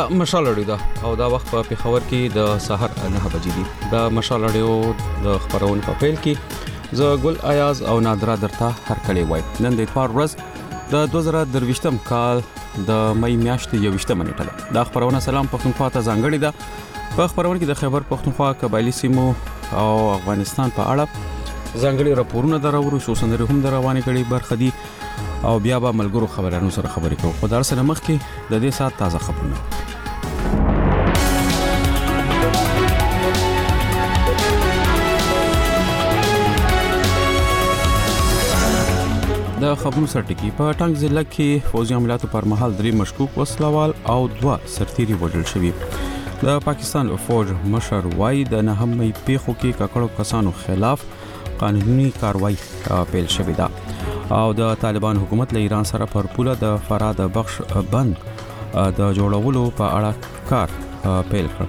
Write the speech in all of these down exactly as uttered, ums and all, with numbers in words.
مشال اړیو ده او دا وخت په پیښور کې د سحر نه بجې دي. دا مشال اړیو د خبرونې په پیل کې زه ګل ایاز او نادره درته هر کلی وای. نن د اتوار ورځ د دوه زره درویشتم کال د مې میاشتې یوویشتمه نیټه ده. دا خبرونه سلام پښتونخوا ته ځانګړې ده. په خبرونه کې د خیبر پښتونخوا قبایلی سیمو او افغانستان په اړه ځانګړي راپورونه درورو سو سندري هم روانې کړي برخه دي او بیا به ملګرو خبرانو سره خبرې کوو. خو در سره مخکې د دې سات تازه خبرونه. د خبرونو سرټکی په ټانګ ضلع کې فوجي عملیاتو پر مهال درې مشکوک وسلوال او دوه سرتيري وژل شوي. د پاکستان فوج مشر وای د نهمې پیښو کې ککړو کسانو خلاف قانوني کاروایی پیل شوې ده او د طالبان حکومت له ایران سره پر پوله د فراد بخش بند د جوړولو په اړه کار پیل کړ.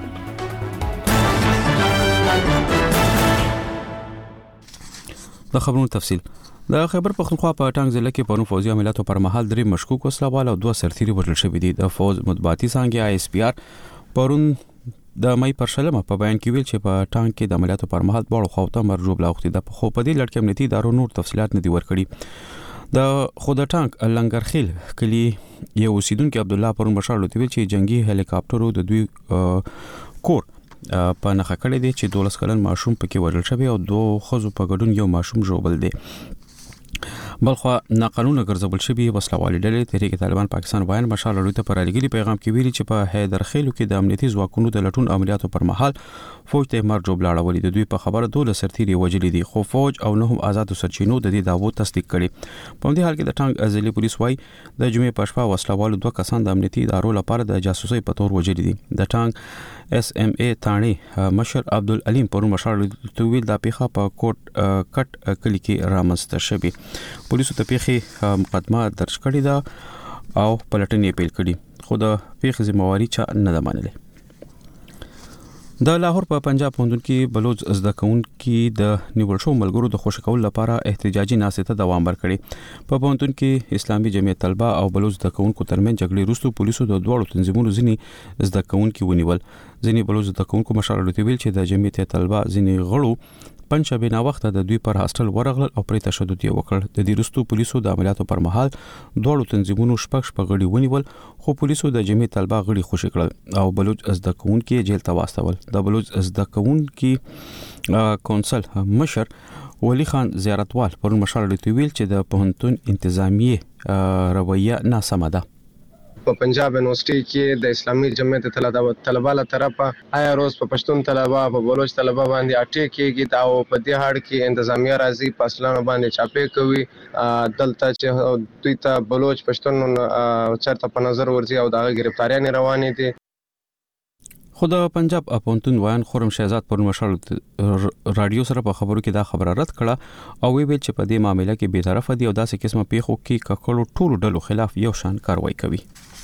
د خبرونو تفصیل. د خیبر پښتونخوا په ټانګ ضلع کې پرون فوجي عملیاتو پر مهال درې مشکوک وسلوال او دوه سرتيري وژل شوي دي. د فوج مطبوعاتي څانګه آی اس پی آر پرون د مې پر شلمه په بیان کې ویل چې په ټانګ کې د عملیاتو پر مهال بړو خوته مرجوب لاوختي د خو په دې لړ کې امنیتي ادارو نور تفصيلات نه دی ورکړي. د خود ټانګ لنګرخیل کلی یو اوسیدونکو عبد الله پرون بشار لوتي ویل چې جنگي هلیکاپټرو د دوی کور په نخښه کړی دی چې دولس کلن ماشوم پکې وژل شوی او دوه خزو په ګډون یو ماشوم ژوبل دی. بلخوا ناقانونه ګرځول شوی وسلوالي ډلې تحریک طالبان پاکستان وایي مشال لوی ته پر لګلي پیغام کې ویلي چې په حیدر خیلو کې د امنیتي ځواکونو د لټون عملیاتو پر مهال فوج ته مرجوب لاړولې د دوی په خبره دوه سرتيري وژلي دي خو فوج او نه هم آزاد سرچینو د دې داوو تصدیق کړي. په دې حال کې د ټانګ ازلي پولیس وایي د جمعې په شپه وسلوالو دوه کسان د امنیتي ادارو لپاره د جاسوسي په تور وژلي دي. د ټانګ اس ام ای تانی مشر عبدالعلیم پرون مشال تویل د پیخه په کوټ کټ کلی کې رامنځته شوی. پولیسو ته پیخي مقدمه درج کړې ده او پلټنې پیل کړي خو د پیخي ذمہواری چا نه ده منلې. د لاهور په پنجاب پوهنتون کې بلوچ زده کوونکي د نیول شو ملګرو د خوشی کول لپاره احتجاجي ناستې ته دوام ورکړي. په پوهنتون کې اسلامي جمعیت طلبه او بلوچ زده کوونکو ترمن جګړې وروسته پولیسو د دوړو تنظیمونو ځینی زده کوونکي ونیول. ځینی بلوچ زده کوونکو مشر لوتي ویل چې د جمعیت طلبه ځینی غړو پنځه بنا وخت د دوی پر هاستل ورغلل او پر تشدد یې وکړ. د دې وروسته پولیسو د عملیاتو پر مهال دوړو تنظیمونو شپږ شپږ غړي ونیول خو پولیسو د جمعیت طلبه غړي خوشی کړل او بلوچ زده کوونکي جیل ته واستول. د بلوچ زده کوونکي کونسل مشر ولی خان زیارتوال پرون مشال لوي ویل چې د پوهنتون انتظامیه رویه ناسمه ده. په پنجاب یونیورسيټي کې د اسلامي جمعیت طلبه له طرفه آیا روز په پښتون طلبه په بلوچ طلبه باندې اټیک کېږي دا او په دې هړ کې انتظامیه راځي په اصلانو باندې چاپې کوي دلته چې دوی ته بلوچ پښتون چرته په نظر ورځي او دا گرفتاریان روانې دي. خو د پنجاب پوهنتون وایان خورم شهزاد پرون مشال رادیو سره په خبرو کې دا خبره رد کړه او ویل چې په دې معاملې کې به طرفه دي او داسې قسمه پیښو کې ککړو ټولو ډلو خلاف یو شان کاروایی کوي.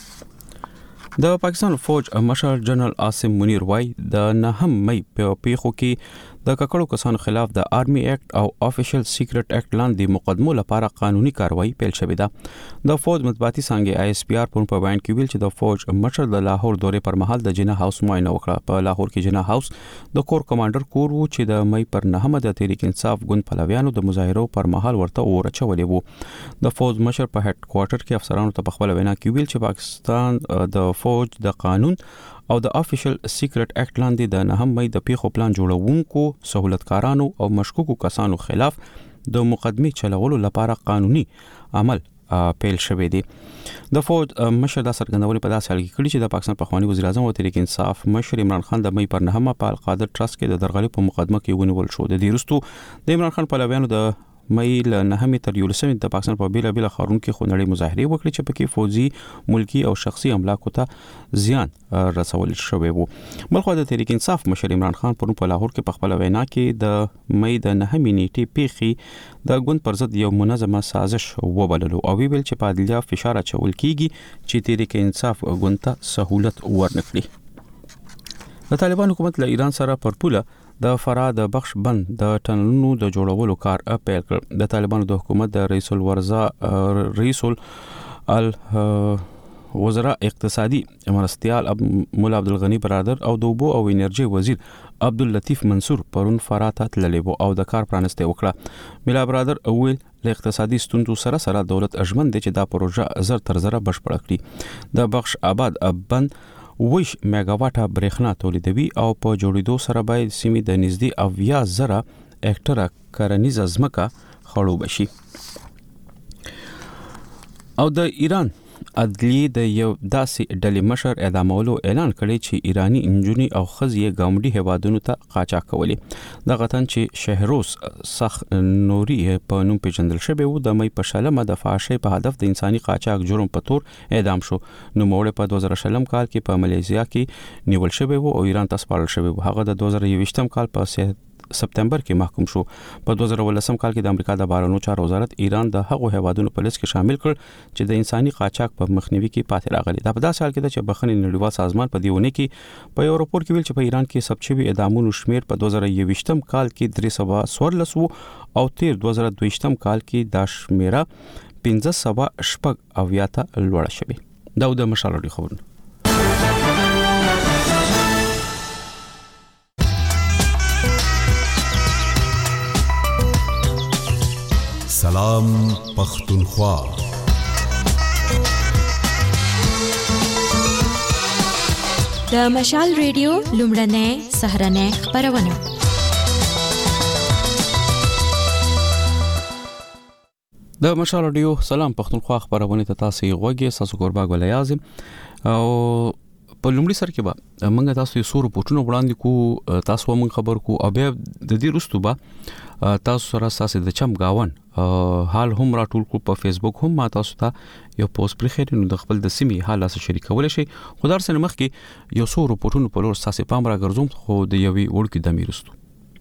د پاکستان فوج مشر جنرال عاصم منیر وای د نهم مې په پیښو کې د ککړو کسانو خلاف د آرمي ایکټ او افیشل سیکریټ ایکټ لاندې مقدمو لپاره قانوني کاروایی پیل شوې ده. د فوج مطبوعاتي څانګه آی اس پی آر په بیان کې ویل چې د فوج مشر د لاهور دورې پر مهال د جنا هاوس معاینه وکړه. په لاهور کې جنا هاوس د کور کمانډر کور وو چې د مې پر نهمه د تحریک انصاف ګوند پلویانو د مظاهرو پر مهال ورته اورچولې وو. د فوج مشر په هډ کوارټر کې افسرانو ته په خپل وینا کې ویل چې پاکستان د فوج د قانون او د افیشل سیکریټ ایکټ لاندې د نهم مې د پیښو پلان جوړونکو سہولتکارانو او مشکوکو کسانو خلاف د مقدمه چلولو لپاره قانوني عمل پیل شوی دی. د فوج مشر د سرګندولې په داسې حال کې کړي چې د پاکستان پخوانی وزیر اعظم او تحریک انصاف مشر عمران خان د مې پر نهمه په القادر ټرست کې د درغلي په مقدمه کې ونیول شو. د دې وروسته د عمران خان پلویانو د مې له نهمې تر یولسمې د پاکستان په بیل بیل خارون کې خونړۍ مظاهره وکړي چې پکې فوجي ملکی او شخصي املاکو ته زیان رسول شوی وو. بلخو د تحریک انصاف مشر عمران خان پرون په لاهور کې په خپل وینا کې د مې د نهمې نیټې پیخي د ګوند پر ضد یو منظمه سازش وبللو او ویل چې په عدلیه فشار اچول کیږي چې تحریک انصاف ګوند ته سہولت ورنکړي. د طالبان حکومت له ایران سره پر پوله د فراد بخش بند د ټنلونو د جوړولو کار پیل کړ. د طالبانو د حکومت د رئیس الوزرا رئیس ال وزرا اقتصادي مرستيال مولا عبدالغنی برادر او د اوبو او انرژي وزیر عبداللطیف منصور پرون فرات تللی وو او د کار پرانسته وکړه. مولا برادر اول له اقتصادي ستونزو سره سره دولت اجمن دي چې دا پروژه زر تر زره بشپړ کړي. د بخش آباد بند ویش میگاواټه برېښنا تولیدوي او په جوړېدو سره باید سیمې د نږدې اویا زره هکټره کرنیزه ځمکه خړوبه شي. او د ایران عدلیه د یو داسې ډلې مشر اعدامولو اعلان کړی چې ایرانی انجونی او خزیه ګاونډي هوادونو ته قاچاق کولې. د غتن چې شهروز سخ نوري په نوم پیژندل شوی وو د مې په شلمه د فحاشۍ په هدف د انساني قاچاق جرم په تور اعدام شو. نو موړ په دوه زره شلم کال کې په ملیزیا کې نیول شوی وو او ایران ته سپارل شوی وو. هغه د دوه زره یوویشتم کال په سپتمبر کې محکوم شو. په دوه زره ولسم کال کې د امریکا د بهرنیو چارو وزارت ایران د هغو هوادونو په لیست کې شامل کړ چې د انساني قاچاق په مخنیوي کې پاتې راغلي. دا په داسې حال کې ده چې بخښنې نړیوال سازمان په دیونه کې په یو راپور کې ویل چې په ایران کې ثبت شوي اعدامونو شمیر په دوه زره یوویشتم کال کې درې سوه څوارلس وو او تیر دوه زره دویشتم کال کې دا شمیره پنځه سوه شپږ اویا ته لوړه شوې. دا د مشال راډیو خبرونه. سلام پختونخوا. د مشال ریډیو لومړنۍ سهرنۍ خبرونه. د مشال ریډیو سلام پختونخوا خبرونه ته تاسو غوږی ساسو قربا ګولای اعظم او په لومړي سر کې به موږ تاسو یو سور پټونو وړاندې کو تاسو موږ خبر کو او بیا د دې رستو به تاسو سره تاسو د چم گاون حال هم راټول کو په فیسبوک هم ما تاسو ته یو پوسټ پرې خېرنو د خپل د سیمې حالات شریکول شي. خدای سره مخ کې یو سور پټونو په لور تاسو پام را ګرځوم خو د یوې وړکې د میرستو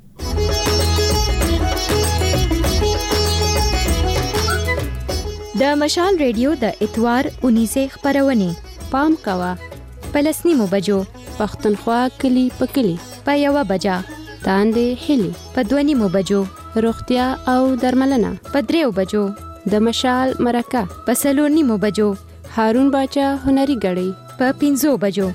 د مشال ریډیو د اتوار اونیسه خبرونه پام کوا پلسنیمو بجو پختونخوا کلی پکلی په یو بجا تاندې هلی په دوه بجو روغتیا او درملنه په دریو بجو د مشال مرکه په څلور نیمو بجو هارون باچا هنري غړي په پنځو بجو.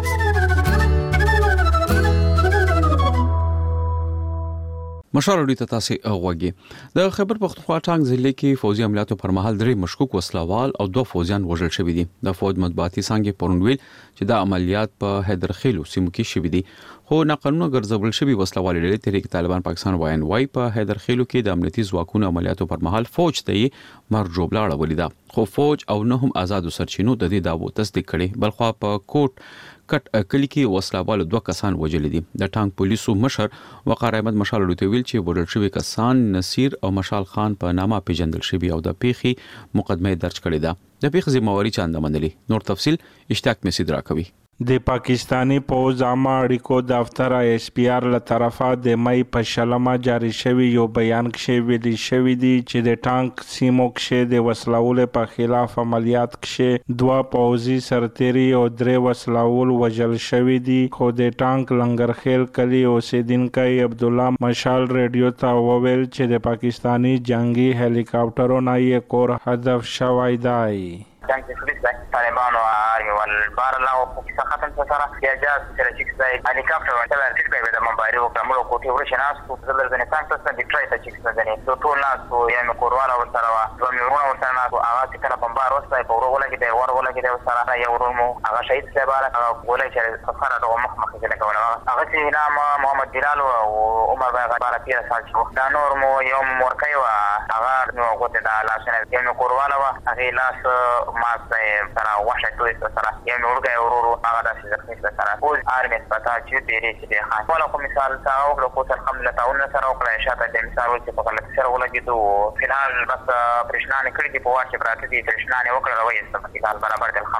مشال ریډیو ته تاسو غوږی. د خیبر پختونخوا ټانګ ضلع کې فوجي عملیاتو پر مهال درې مشکوک وسلوال او دوه فوجیان وژل شوي دي. د فوج مطبوعاتي څنګه پرونویل چې دا عملیات په حیدرخیلو سیمو کې شوي دي خو ناقانونه ګرځول شوي وسلوال ډلې تحریک طالبان پاکستان واین وای په حیدرخیلو کې د امنیتي ځواکونو عملیاتو پر مهال فوج ته یې مرجوب لاړه ولیدا خو فوج او نه هم آزاد سرچینو د دې داوو تصدیق کړي. بلخوا په کوټ کټ کلی کې وسلوال دوه کسان وژل دي. د ټانک پولیسو مشر وقار احمد مشال ورته ویل چې وړل شوی کسان نصیر او مشال خان په نامه پیژندل شوی او د پیخي مقدمه درج کړې ده. د پیخ ذمہواری چاند منلي. نور تفصيل اشتاق مسید را کوي. د پاکستانی پوز عامه اړیکو دفتر ایس پی آر له طرفه د مې په شلمه جاری شوی یو بیان کې ویل شوی دی چې د ټانک سیمو کې د وسلوال په خلاف عملیات کې دوه پوزي سرتيري او درې وسلوال وژل شوی دي خو د ټانک لنګرخیل کلی اوسیدونکو عبد الله مشال ریډیو ته وویل چې د پاکستانی جنگي هلیکاپټرونو یې کور هدف شوی دی. كان في سويس طالبان والبار الله وكيسا ختم سسرة يجاز ترشيك زي هليكوبتر وانتبه تلقى بدا منباري وكاملو كوتي ورش ناس وزلر زني سان تسنا ديترويت تشيك زني دوتو ناس ويامي كوروالا وسروا وميرونا وسروا ناس وآغاتي كلا بمبار وسطا يبورو ولا كده وار ولا كده وسرا يورمو آغا شهيد سيبارك ولا يشاري سفارة دو مخمخ كده كونا آغاتي نام محمد جلال وعمر باقا بارا بيرا سالشو دا نورمو يوم موركي وآغا نو قوتي دا لاسنا يامي كوروالا وآغي لاس ما سره وحشه توي سره یو نورګي ورورو هغه داسې ځکه سره اوس ارمس پتا چې پیری چې ده خان ولا کوم مثال تاو او کو تر حمله تاونه سره او کله شاته د مثال چې په غلط سره ولګیدو فلحال بس پرشنان کړی دی په واشه براته دي پرشنان وکړه روي استفاده برابر د الحمدلله.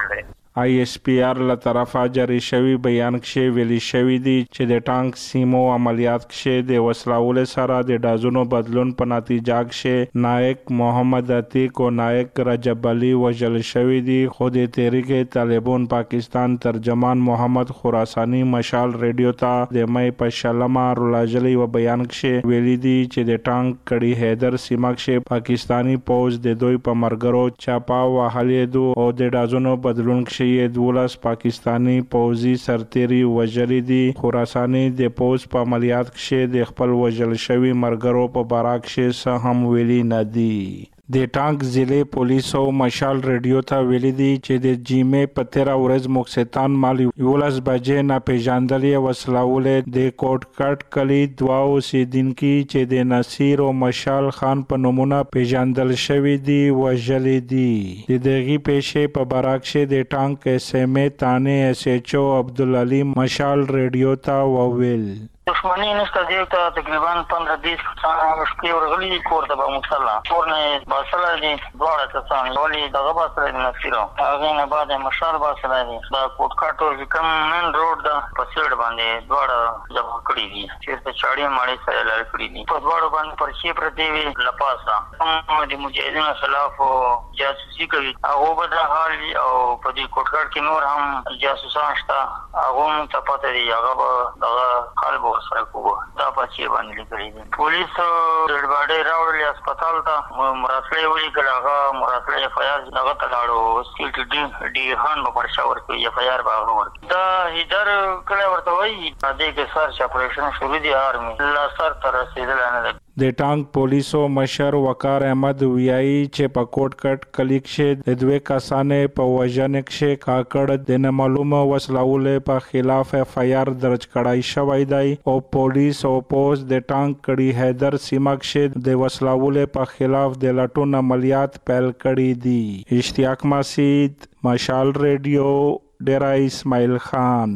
آی ایس پی آر له طرفه جاری شوی بیان کې ویلي شوی دی چې د ټانک سیمو عملیات کې د وسلاول سره د ډازونو بدلون په نتیجه کې نائک محمد عتیق او نائک رجب علي وژل شوی دی. خو د تحریک طالبان پاکستان ترجمان محمد خراسانی مشال ریډیو ته د مې په شلمه رولاجلی و بیان کې ویلي دی چې د ټانک کړي حیدر سیمه کې پاکستانی پوز د دوی په مرګرو چاپا وهلې دو او د ډازونو بدلون کې دولس پاکستانی پوزي سرتيري وژلي دي. خراسانی د پوز په عملیات کې د خپل وژل شوی مرګرو په باره کې څه هم ویلي نه دي. د ټانک ضلع پولیسو مشال ریډیو ته ویلي دي چې د جیمې په تیره ورځ مکستان مال یولس بجې ناپېژندلې وسلاولې د کوټ کټ کلي دوه اوسېدونکي چې د نصیر او مشال خان په نومونه پیژندل شوي دي وژلي دي. د دغې پیښې په باره کې د ټانک اس ایم ای تانې ایس ایچ او عبدالعلي مشال ریډیو ته وویل دشمنی نشته دیو ته تقریبا پندرہ بیس کسان شپې ورغلي دي کور ته به مصلا کور نه باسله دي دواړه کسان ولې دغه باسله دي نصیرو هغې نه بعد مشال باسله دي دا کوټ کاټو کوم مین روډ ده په سیډ باندې دواړه ذبح کړي دي چېرته چاړې ماړې سره لړ کړي دي په دواړو باندې پرچې پرتې وي له پاسه هم د مجاهدینو خلاف جاسوسي کوي هغه به دا حال وي او په دې کوټ کاټ کې نور هم جاسوسان شته هغه هم ته پته دي هغه به دغه حال به سره کوو دا پچې باندې لیکلي دي. پولیس ډېډ باډۍ راوړلې هسپتال ته مراسلې ولیکل هغه مراسلې اف آی آر دغه ته لاړو سي ټي ډي ډي خان به پرچه ورکوي اف آی آر به هغه ورکوي. دا هیدر کلی ورته وایي دې کې سرچ اپریشن شروع دي آرمي لا سر ته رسېدلی نه ده. د ټانک پولیسو مشر وقار احمد ویایي چې په کوټ کټ کلي کې د دوه کسانې په وژنې کې کاکړ د نامعلومه وسلهولې په خلاف اف آی آر درج کړای شوی دی او پولیس او پوز د ټانک کړي حیدر سیمه کې د وسلهولې په خلاف د لټون عملیات پیل کړي دي. اشتیاق مسعود مشال ریډیو ډیرا اسماعیل خان.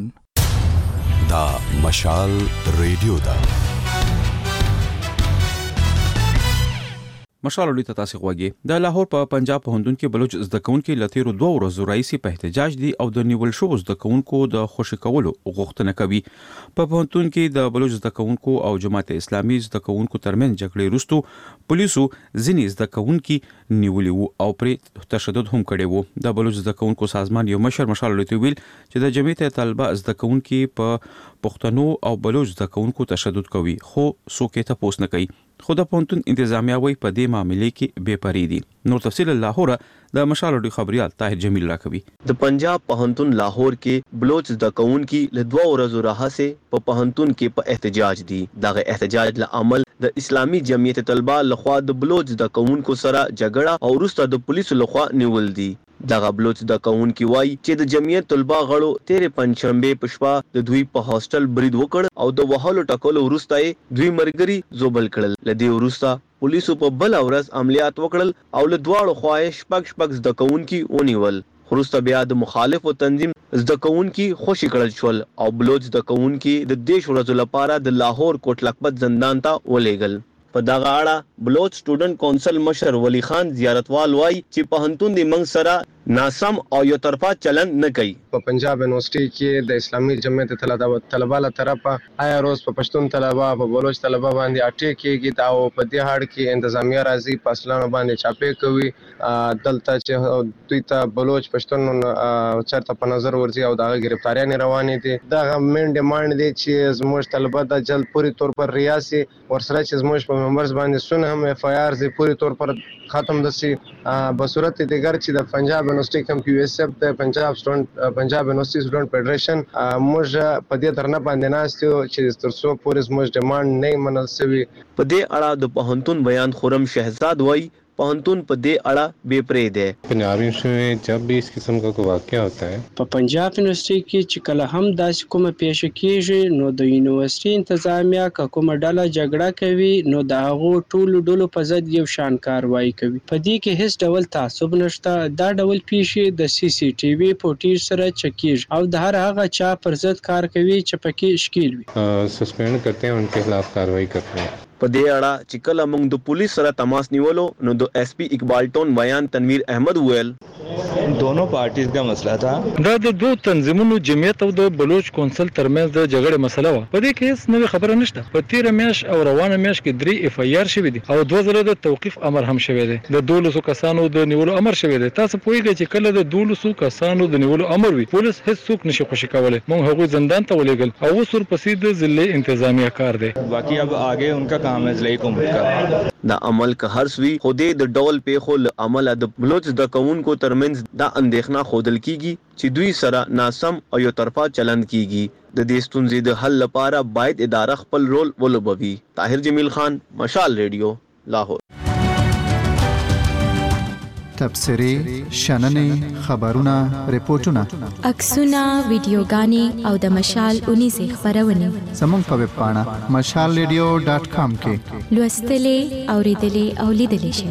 دا مشال ریډیو دا مشال ولې ته تاسو غوږی د لاهور په پنجاب پوهنتون کې بلوچ زده کوونکو لتیرو دوه ورځو راځي په احتجاج دي او د نیول شو زده کوونکو د خوشی کولو غوښتنه کوي. په پوهنتون کې د بلوچ زده کوونکو او جماعت اسلامي زده کوونکو ترمن جګړې وروسته پولیسو ځینې زده کوونکي نیولي وو او پر تشدد هم کړی وو. د بلوچ زده کوونکو سازمان یو مشر مشال ولې ویل چې د جمعیت طلبه زده کوونکي په پښتنو او بلوچ زده کوونکو تشدد کوي خو څوک یې تاسو نه کوي. خو د پوهنتون انتظامیه وایي په دې معاملې کې بے پرې دي. نور تفصیل لاهور د مشال ډي خبريال طاهر جمیل راکوي. د پنجاب پوهنتون لاهور کې بلوچ د کونکي له دوه ورځو راهسه په پوهنتون کې په احتجاج دي. دغه احتجاج له عمل د اسلامي جمعیت طلبه لخوا د بلوچ د کونکو سره جګړه او وروسته د پولیسو لخوا نیول دي. دغه بلوچ د کونکي وای چې د جمعیت طلبه غړو تیرې پنځشنبه په شپه د دوی په هاستل برید وکړ او د وهلو ټکولو وروسته دوی مرګري زوبل کړل. لدی وروسته پولیسو په بل ورځ عملیات وکړل او له دواړو خواهش شپږ شپږ د کونکي ونیول. وروسته بیا د مخالفو تنظیم زده کوونکي خوشي کړل شول او بلوچ د کونکي د دیش ورځو لپاره د لاهور کوټ لکبت زندان ته ولېګل. په دغه اړه بلوچ سټوډنټ کونسل مشر ولی خان زیارتوال وای چې پوهنتون د منځ سره ناسم او یو طرفه چلن نه کوي. په پنجاب یونیورسيټي کې د اسلامي جمعیت طلبه له طرفه آیا روز په پښتون طلبه په بلوچ طلبه باندې اټیک کېږي او په دې هړ کې انتظامیه راځي په اصلانو باندې چاپې کوي. دلته چې دوی ته بلوچ پښتون چرته په نظر ورځي او دغه گرفتاریان روانې دي. دغه مین ډیماند دي چې زموږ طلبه د جلد پوری طور پر ریاسي ورسره چې زموږ په ممبرز باندې سونه هم اف آی آر زی پوری طور پر ختم دسي په صورت دیگر چې د پنجاب یونیورسيټي کم پی ایس اف د پنجاب سټوډنټ پنجاب یونیورسيټي سټوډنټ فدریشن موږ په دې درنه باندې ناستو چې ترڅو پورې زموږ ډیماند نه منل شوی. په دې اړه د پوهنتون بیان خورم شهزاد وای پوهنتون په دې اړه بے پرې ده. پنجاب یونیورسيټي جب بھی اس قسم کا کوئی واقعہ ہوتا ہے په پنجاب یونیورسيټي کې چې کله هم داسې کومه پیښه کیږي نو د یونیورسيټي انتظامیه کومه ډله جګړه کوي نو د هغو ټولو ډلو په ضد یو شان کاروایی کوي. په دې کې هیڅ ډول تعصب نشته. دا ډول پیښې د سی سی ټي وي فوټیج سره چکیږي او د هر هغه چا پر ضد کار کوي چې پکې شکیل وي سسپینډ کرتے ہیں ان کے خلاف کاروائی کرتے ہیں. په دې اړه چې کله موږ د پولیس سره تماس نیولو نو د ایس پی اقبال ټون بیان تنویر احمد ویل दोनों पार्टीज का मसला था دا د دوه تنظیمونو جمعیت او د بلوچ کونسل ترمنځ د جګړې مسله و. په دې کې هیڅ نوې خبره نشته. په تیر میاش او روانه میاش کې درې اف ای آر شوی دي او دوه ځله د توقيف امر هم شوی دی. د دولسو کسانو د نیولو امر شوی دی. تاسو پوهیږئ چې کله د دولسو کسانو د نیولو امر وي پولیس هیڅ څوک نشي خوشی کولای. موږ هغوی زندان ته ولېږل او اوس ورپسې د ضلع انتظامیه کار دی. باقي अब आगे उनका काम है ضلعي حکومت کا. دا عمل که هر سوي خو د ډول پیښو له عمله د بلوچ د قومونکو ترمنځ دا اندېښنه خودل کیږي چې دوی سره ناسم او یو طرفه چلند کیږي. د دې ستونزې د حل لپاره باید اداره خپل رول ولوبوي. طاهر جمیل خان، مشال ریډیو، لاهور. تبصرې، شننې، خبرونه، ریپورتونه، عکسونه، ویډیوګانې او د مشال اونیزې خپرونې زموږ په ویب پاڼه مشال ریډیو ډاټ کام کې لوستلې، اوریدلې او لیدلې شئ.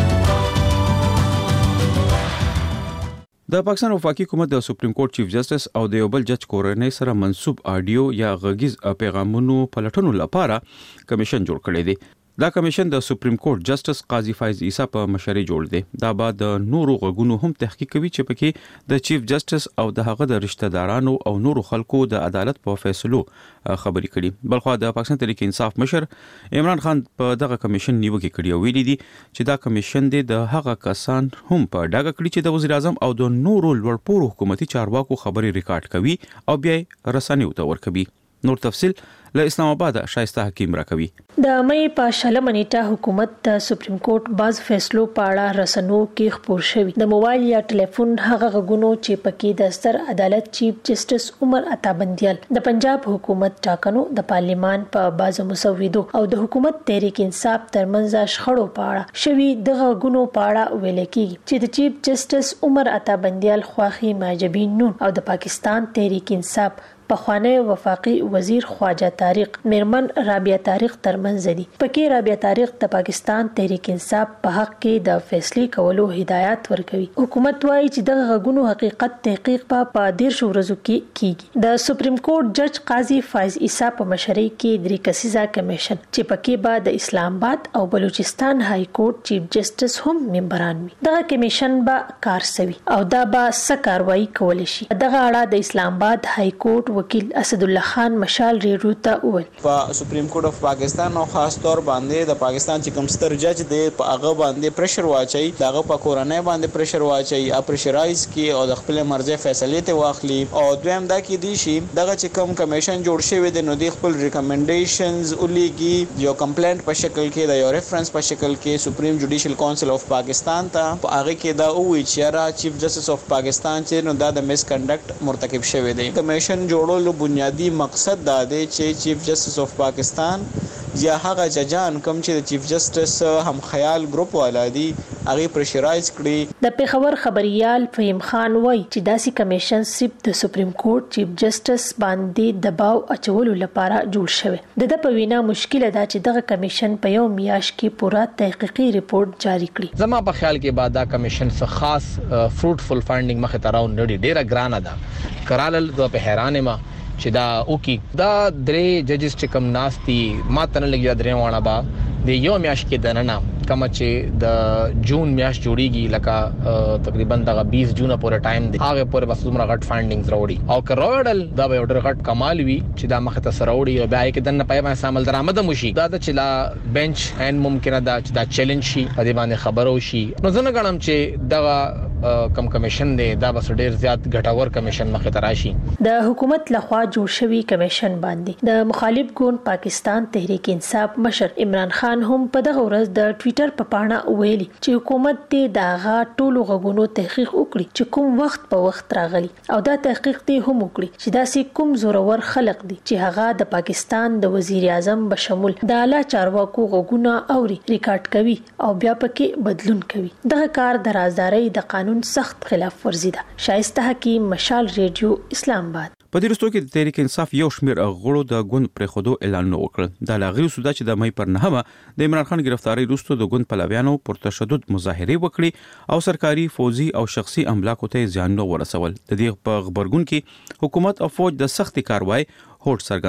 د پاکستان وفاقي حکومت د سپریم کورټ چیف جسټس او د یو بل جج کورنۍ سره منسوب آډیو یا غږیز پیغامونو پلټنو لپاره کمیشن جوړ کړی دی. دا کمیشن د سپریم کورټ جسټس قاضي فایز عیسی په مشرۍ جوړ دی. دا بعد د نورو غږونو هم تحقیق کوي چې پکې د چیف جسټس او د هغه د رشتہ دارانو او نورو خلکو د عدالت په فیصلو خبرې کړي. بلخو د پاکستان تحریک انصاف مشر عمران خان په دغه کمیشن نیوکه کړې او ویلي دي چې دا کمیشن د هغه کسان هم په ډاګه کړي چې د وزیر اعظم او د نورو لوړپوړو حکومتي چارواکو خبرې ریکارډ کوي او بیا رسنیو ته ورکوي. نور تفصيل له اسلام آباد شایسته حکیم راکوي. د مې په شلمه نیټه حکومت د سپریم کورټ باز فیصلو په اړه رسنو کې خبر شوی. د موبایل یا ټلیفون هغه غږونو چې پکې د ستر عدالت چیف جسټس عمر عطا بندیال، د پنجاب حکومت ټاکنو، د پارلیمان په باز مسودو او د حکومت تحریک انصاف ترمنځ شخړو په اړه شوی د غږونو په اړه ویل کیږي چې د چیف جسټس عمر عطا بندیال خواخي ماجبین نون او د پاکستان تحریک انصاف پخوانی وفاقي وزیر خواجه طارق میرمن رابعه طارق ترمنځ دي. پکې رابعه طارق د پاکستان تحریک انصاف په حق کې د فیصلې کولو هدایت ورکوي. حکومت وايي چې د غږونو حقیقت تحقیق په پادیر شو ورځو کې کیږي. د سپریم کورټ جج قاضي فایز عیسی په مشرۍ کې درې کسیزه کمیشن چې پکې به د اسلام آباد او بلوچستان های کورټ چیف جسټس هم ممبران وي. دغه کمیشن به کار سوي او دا به څه کاروایی کولی شي. دغه اړه د اسلام آباد های کورټ وکیل اسد الله خان مشال ریډیو ته وویل په سپریم کورټ اف پاکستان او خاص طور باندې د پاکستان چې کوم ستر جج دی په هغه باندې پریشر واچي، دغه په کورنۍ باندې پریشر واچي، ا پریشرایز کی او د خپل مرزه فیصله ته واخلي. او دویم دا کې دي شي دغه چې کوم کمیشن جوړ شوی دی نو د خپل ریکمنډیشنز ولېږي یو کمپلینټ په شکل کې د یو ریفرنس په شکل کې سپریم جوډیشل کونسل اف پاکستان ته په هغه کې دا وایي چې را چیف جسټس اف پاکستان چې نو دا د مس کنډکټ مرتکب شوی دی. کمیشن جوړولو بنیادی مقصد دا دی چې چیف جسټس اف پاکستان یا هغه ججان کوم چې د چیف جسټس هم خیال ګروپ والا دي هغه پریشرایز کړي. د پیښور خبريال فهیم خان وایي چې داسې کمیشن صرف د سپریم کورټ چیف جسټس باندې دباو اچولو لپاره جوړ شوی. د د په وینا مشکل ده چې دغه کمیشن په یو میاش کې پوره تحقیقي ریپورت جاری کړي. زما په خیال کې بعد دا کمیشن څخه خاص فروټفل فاندینګ مخه تراو نړۍ ډیره ګرانه ده. کرالل د په حیرانه ما چې دا اوکی دا درې ججز چې کم ناستي ما تنه لګیا درې وانه با د یو میاش کې دننه کوم چې د جون میاش جوړیږي لکه تقریبا دغه بیس جون پورې ټایم دی هغه پورې بس عمر غټ فاندینګز راوړي او کروړل دا به ډېر غټ کمال وي چې دا مخه ته سراوړي او بیا کې دنه پای باندې عمل درآمد مشي دا د چلا بنچ ان ممکنه دا چې دا چیلنج شي په دې باندې خبرو شي. نو زه نه غواړم چې دغه کم کمیشن دی دا بس ډېر زیات ګټور کمیشن مخه ته راشي. د حکومت لخوا جوړ شوی کمیشن باندې د مخالف ګوند پاکستان تحریک انصاف مشر عمران خان هم په دغه ورځ د ټوئیټر په پاڼه ویلي چې حکومت دې داغه ټولو غوونو تحقیق وکړي چې کوم وخت په وخت راغلي او دا تحقیق دې هم وکړي چې داسې کوم زورور خلق دي چې هغه د پاکستان د وزیر اعظم بشمول د اعلی چارواکو غوونه اوري ریکارډ کوي او بیا پکې بدلون کوي. دغه کار د رازدارۍ د قانون سخت خلاف ورزي ده. شایسته حکیم، مشال ریډیو، اسلام آباد. په دې وروستو کې د تحریک انصاف یو شمېر غړو د ګوند پرېښودو اعلان وکړ. دا لا غیر سودا چې د مې پر نهمه د عمران خان گرفتاری وروسته د ګوند پلویانو پر تشدد مظاهره وکړي او سرکاري، فوزي او شخصي املاکو ته زیان ورسول. د دې په خبرګون کې حکومت او فوج د سختي کاروای هوډ څرګند کړ.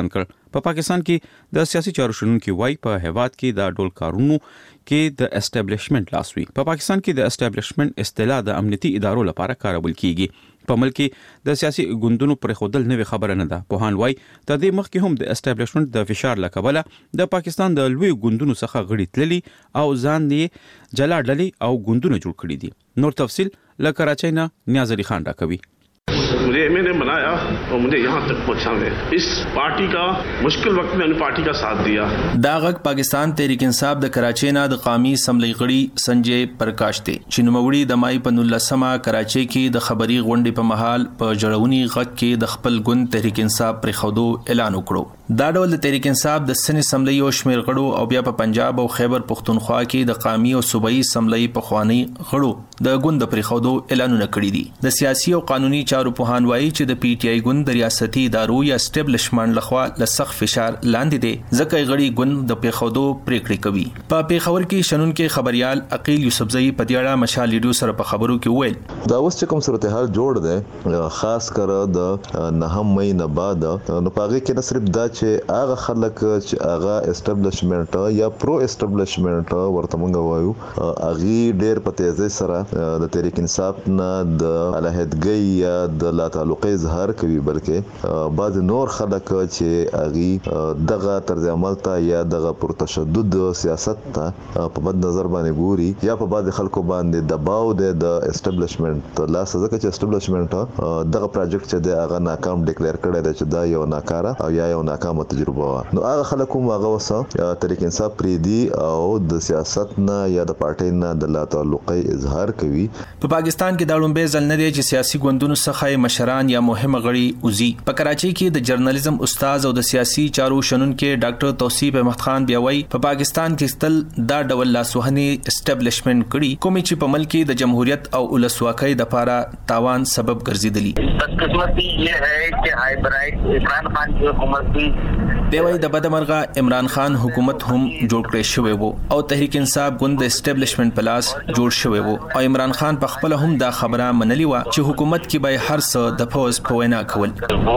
په پاکستان کې د سیاسي چارو شنونکو وایي په هیواد کې د ډول کارونو کې د اسټابلیشمنت لاسوي. په پاکستان کې د اسټابلیشمنت اصطلاح د امنیتي ادارو لپاره کارول کیږي. په ملک کې د سیاسي ګوندونو پر خودل نوې خبره نه ده. پوهان وایي د دې مخکې هم د اسټابلیشمنت د فشار لکبله د پاکستان د لوی ګوندونو څخه غړي تللي او ځان یې جلا ډلې او ګوندونه جوړ کړي دي. نور تفصيل له کراچۍ نه نیاز علي خان راکوي. मुझे एम एन ए बनाया और मुझे यहाँ तक पहुँचाने इस पार्टी का मुश्किल वक्त में अपनी पार्टी का साथ दिया. दागक पाकिस्तान तहरीक इंसाफ द कराची ना द कामी असम्बली गड़ी संजय प्रकाश थे چې نوموړي د مای په نولسمه کراچۍ کې د خبري غونډې په محل په جړونی غږ کې د خپل ګوند تحریک انصاف پر خودو اعلان وکړو. دا ډول د تحریک انصاف د سن اسمبلی او شمیر غړو او بیا په پنجاب او خیبر پختونخوا کې د قومي او صوبایي اسمبلی په خوانی غړو د ګوند پر خودو اعلانونه کړی دي. د سیاسي او قانوني چارو پوهان وایي چې د پی ټی آی ګوند د ریاستي ادارو یا اسټابلیشمنت لخوا لسخ فشار لاندې دي ځکه غړي ګوند د پیښودو پریکړې کوي. په پیښور کې شنونکو خبريال عقیل یوسفزئی په دیاړه مشال ریډیو سره په خبرو کې وویل دا اوس چې کوم صورتحال جوړ دی خاص کر د نهم مې نه بعد نو پاګه کې نه صرف دا چې هغه خلک چې هغه اسټابلیشمنت یا پرو اسټابلیشمنت ورته مونږ وایو اغي ډېر په تیزی سره د تحریک انصاف نه د علیحدګۍ یا د لا تعلقي اظهار کوي بلکې بعض نور خلک چې اغي دغه طرز عمل ته یا دغه پر تشدد سیاست ته په بد نظر باندې ګوري یا په بعض خلکو باندې دباو د اسټابلیشمنت لا سزا چې اسټابلیشمنت دغه پروجیکټ چې د هغه ناکام ډیکلیئر کړی دی چې دا یو ناکاره او یا یو ناکامه تجربه و. نو هغه خلکو هغه وسه تحریک انصاف پریدي او د سیاست نه یا د پارټي نه د لا تعلقي اظهار کوي. په پاکستان کې دا لومبه ځل نه دی چې سیاسي ګوندونو څخه مشران یا مهمه غړي وزي. په کراچۍ کې د جرنالیزم استاد او د سیاسي چارو شنونکو ډاکټر توصیف احمد خان بیا وایي په پاکستان کې ستل دا ډول لاسوهني اسټابلیشمنت کړي کومې چې په ملک د جمهوریت او ولسواکۍ د لپاره تاوان سبب ګرځیدلی. بدقسمتی یہ ہے کہ ہائبرائڈ عمران خان کی حکومت بھی دی وای د بدمرغه عمران خان حکومت هم جوړ کړی شوی وو او تحریک انصاف ګوند د اسټابلیشمنت پلاس جوړ شوی وو او عمران خان په خپل هم دا خبره منلی و چې حکومت کې به هر څه د فوز په وینا کول.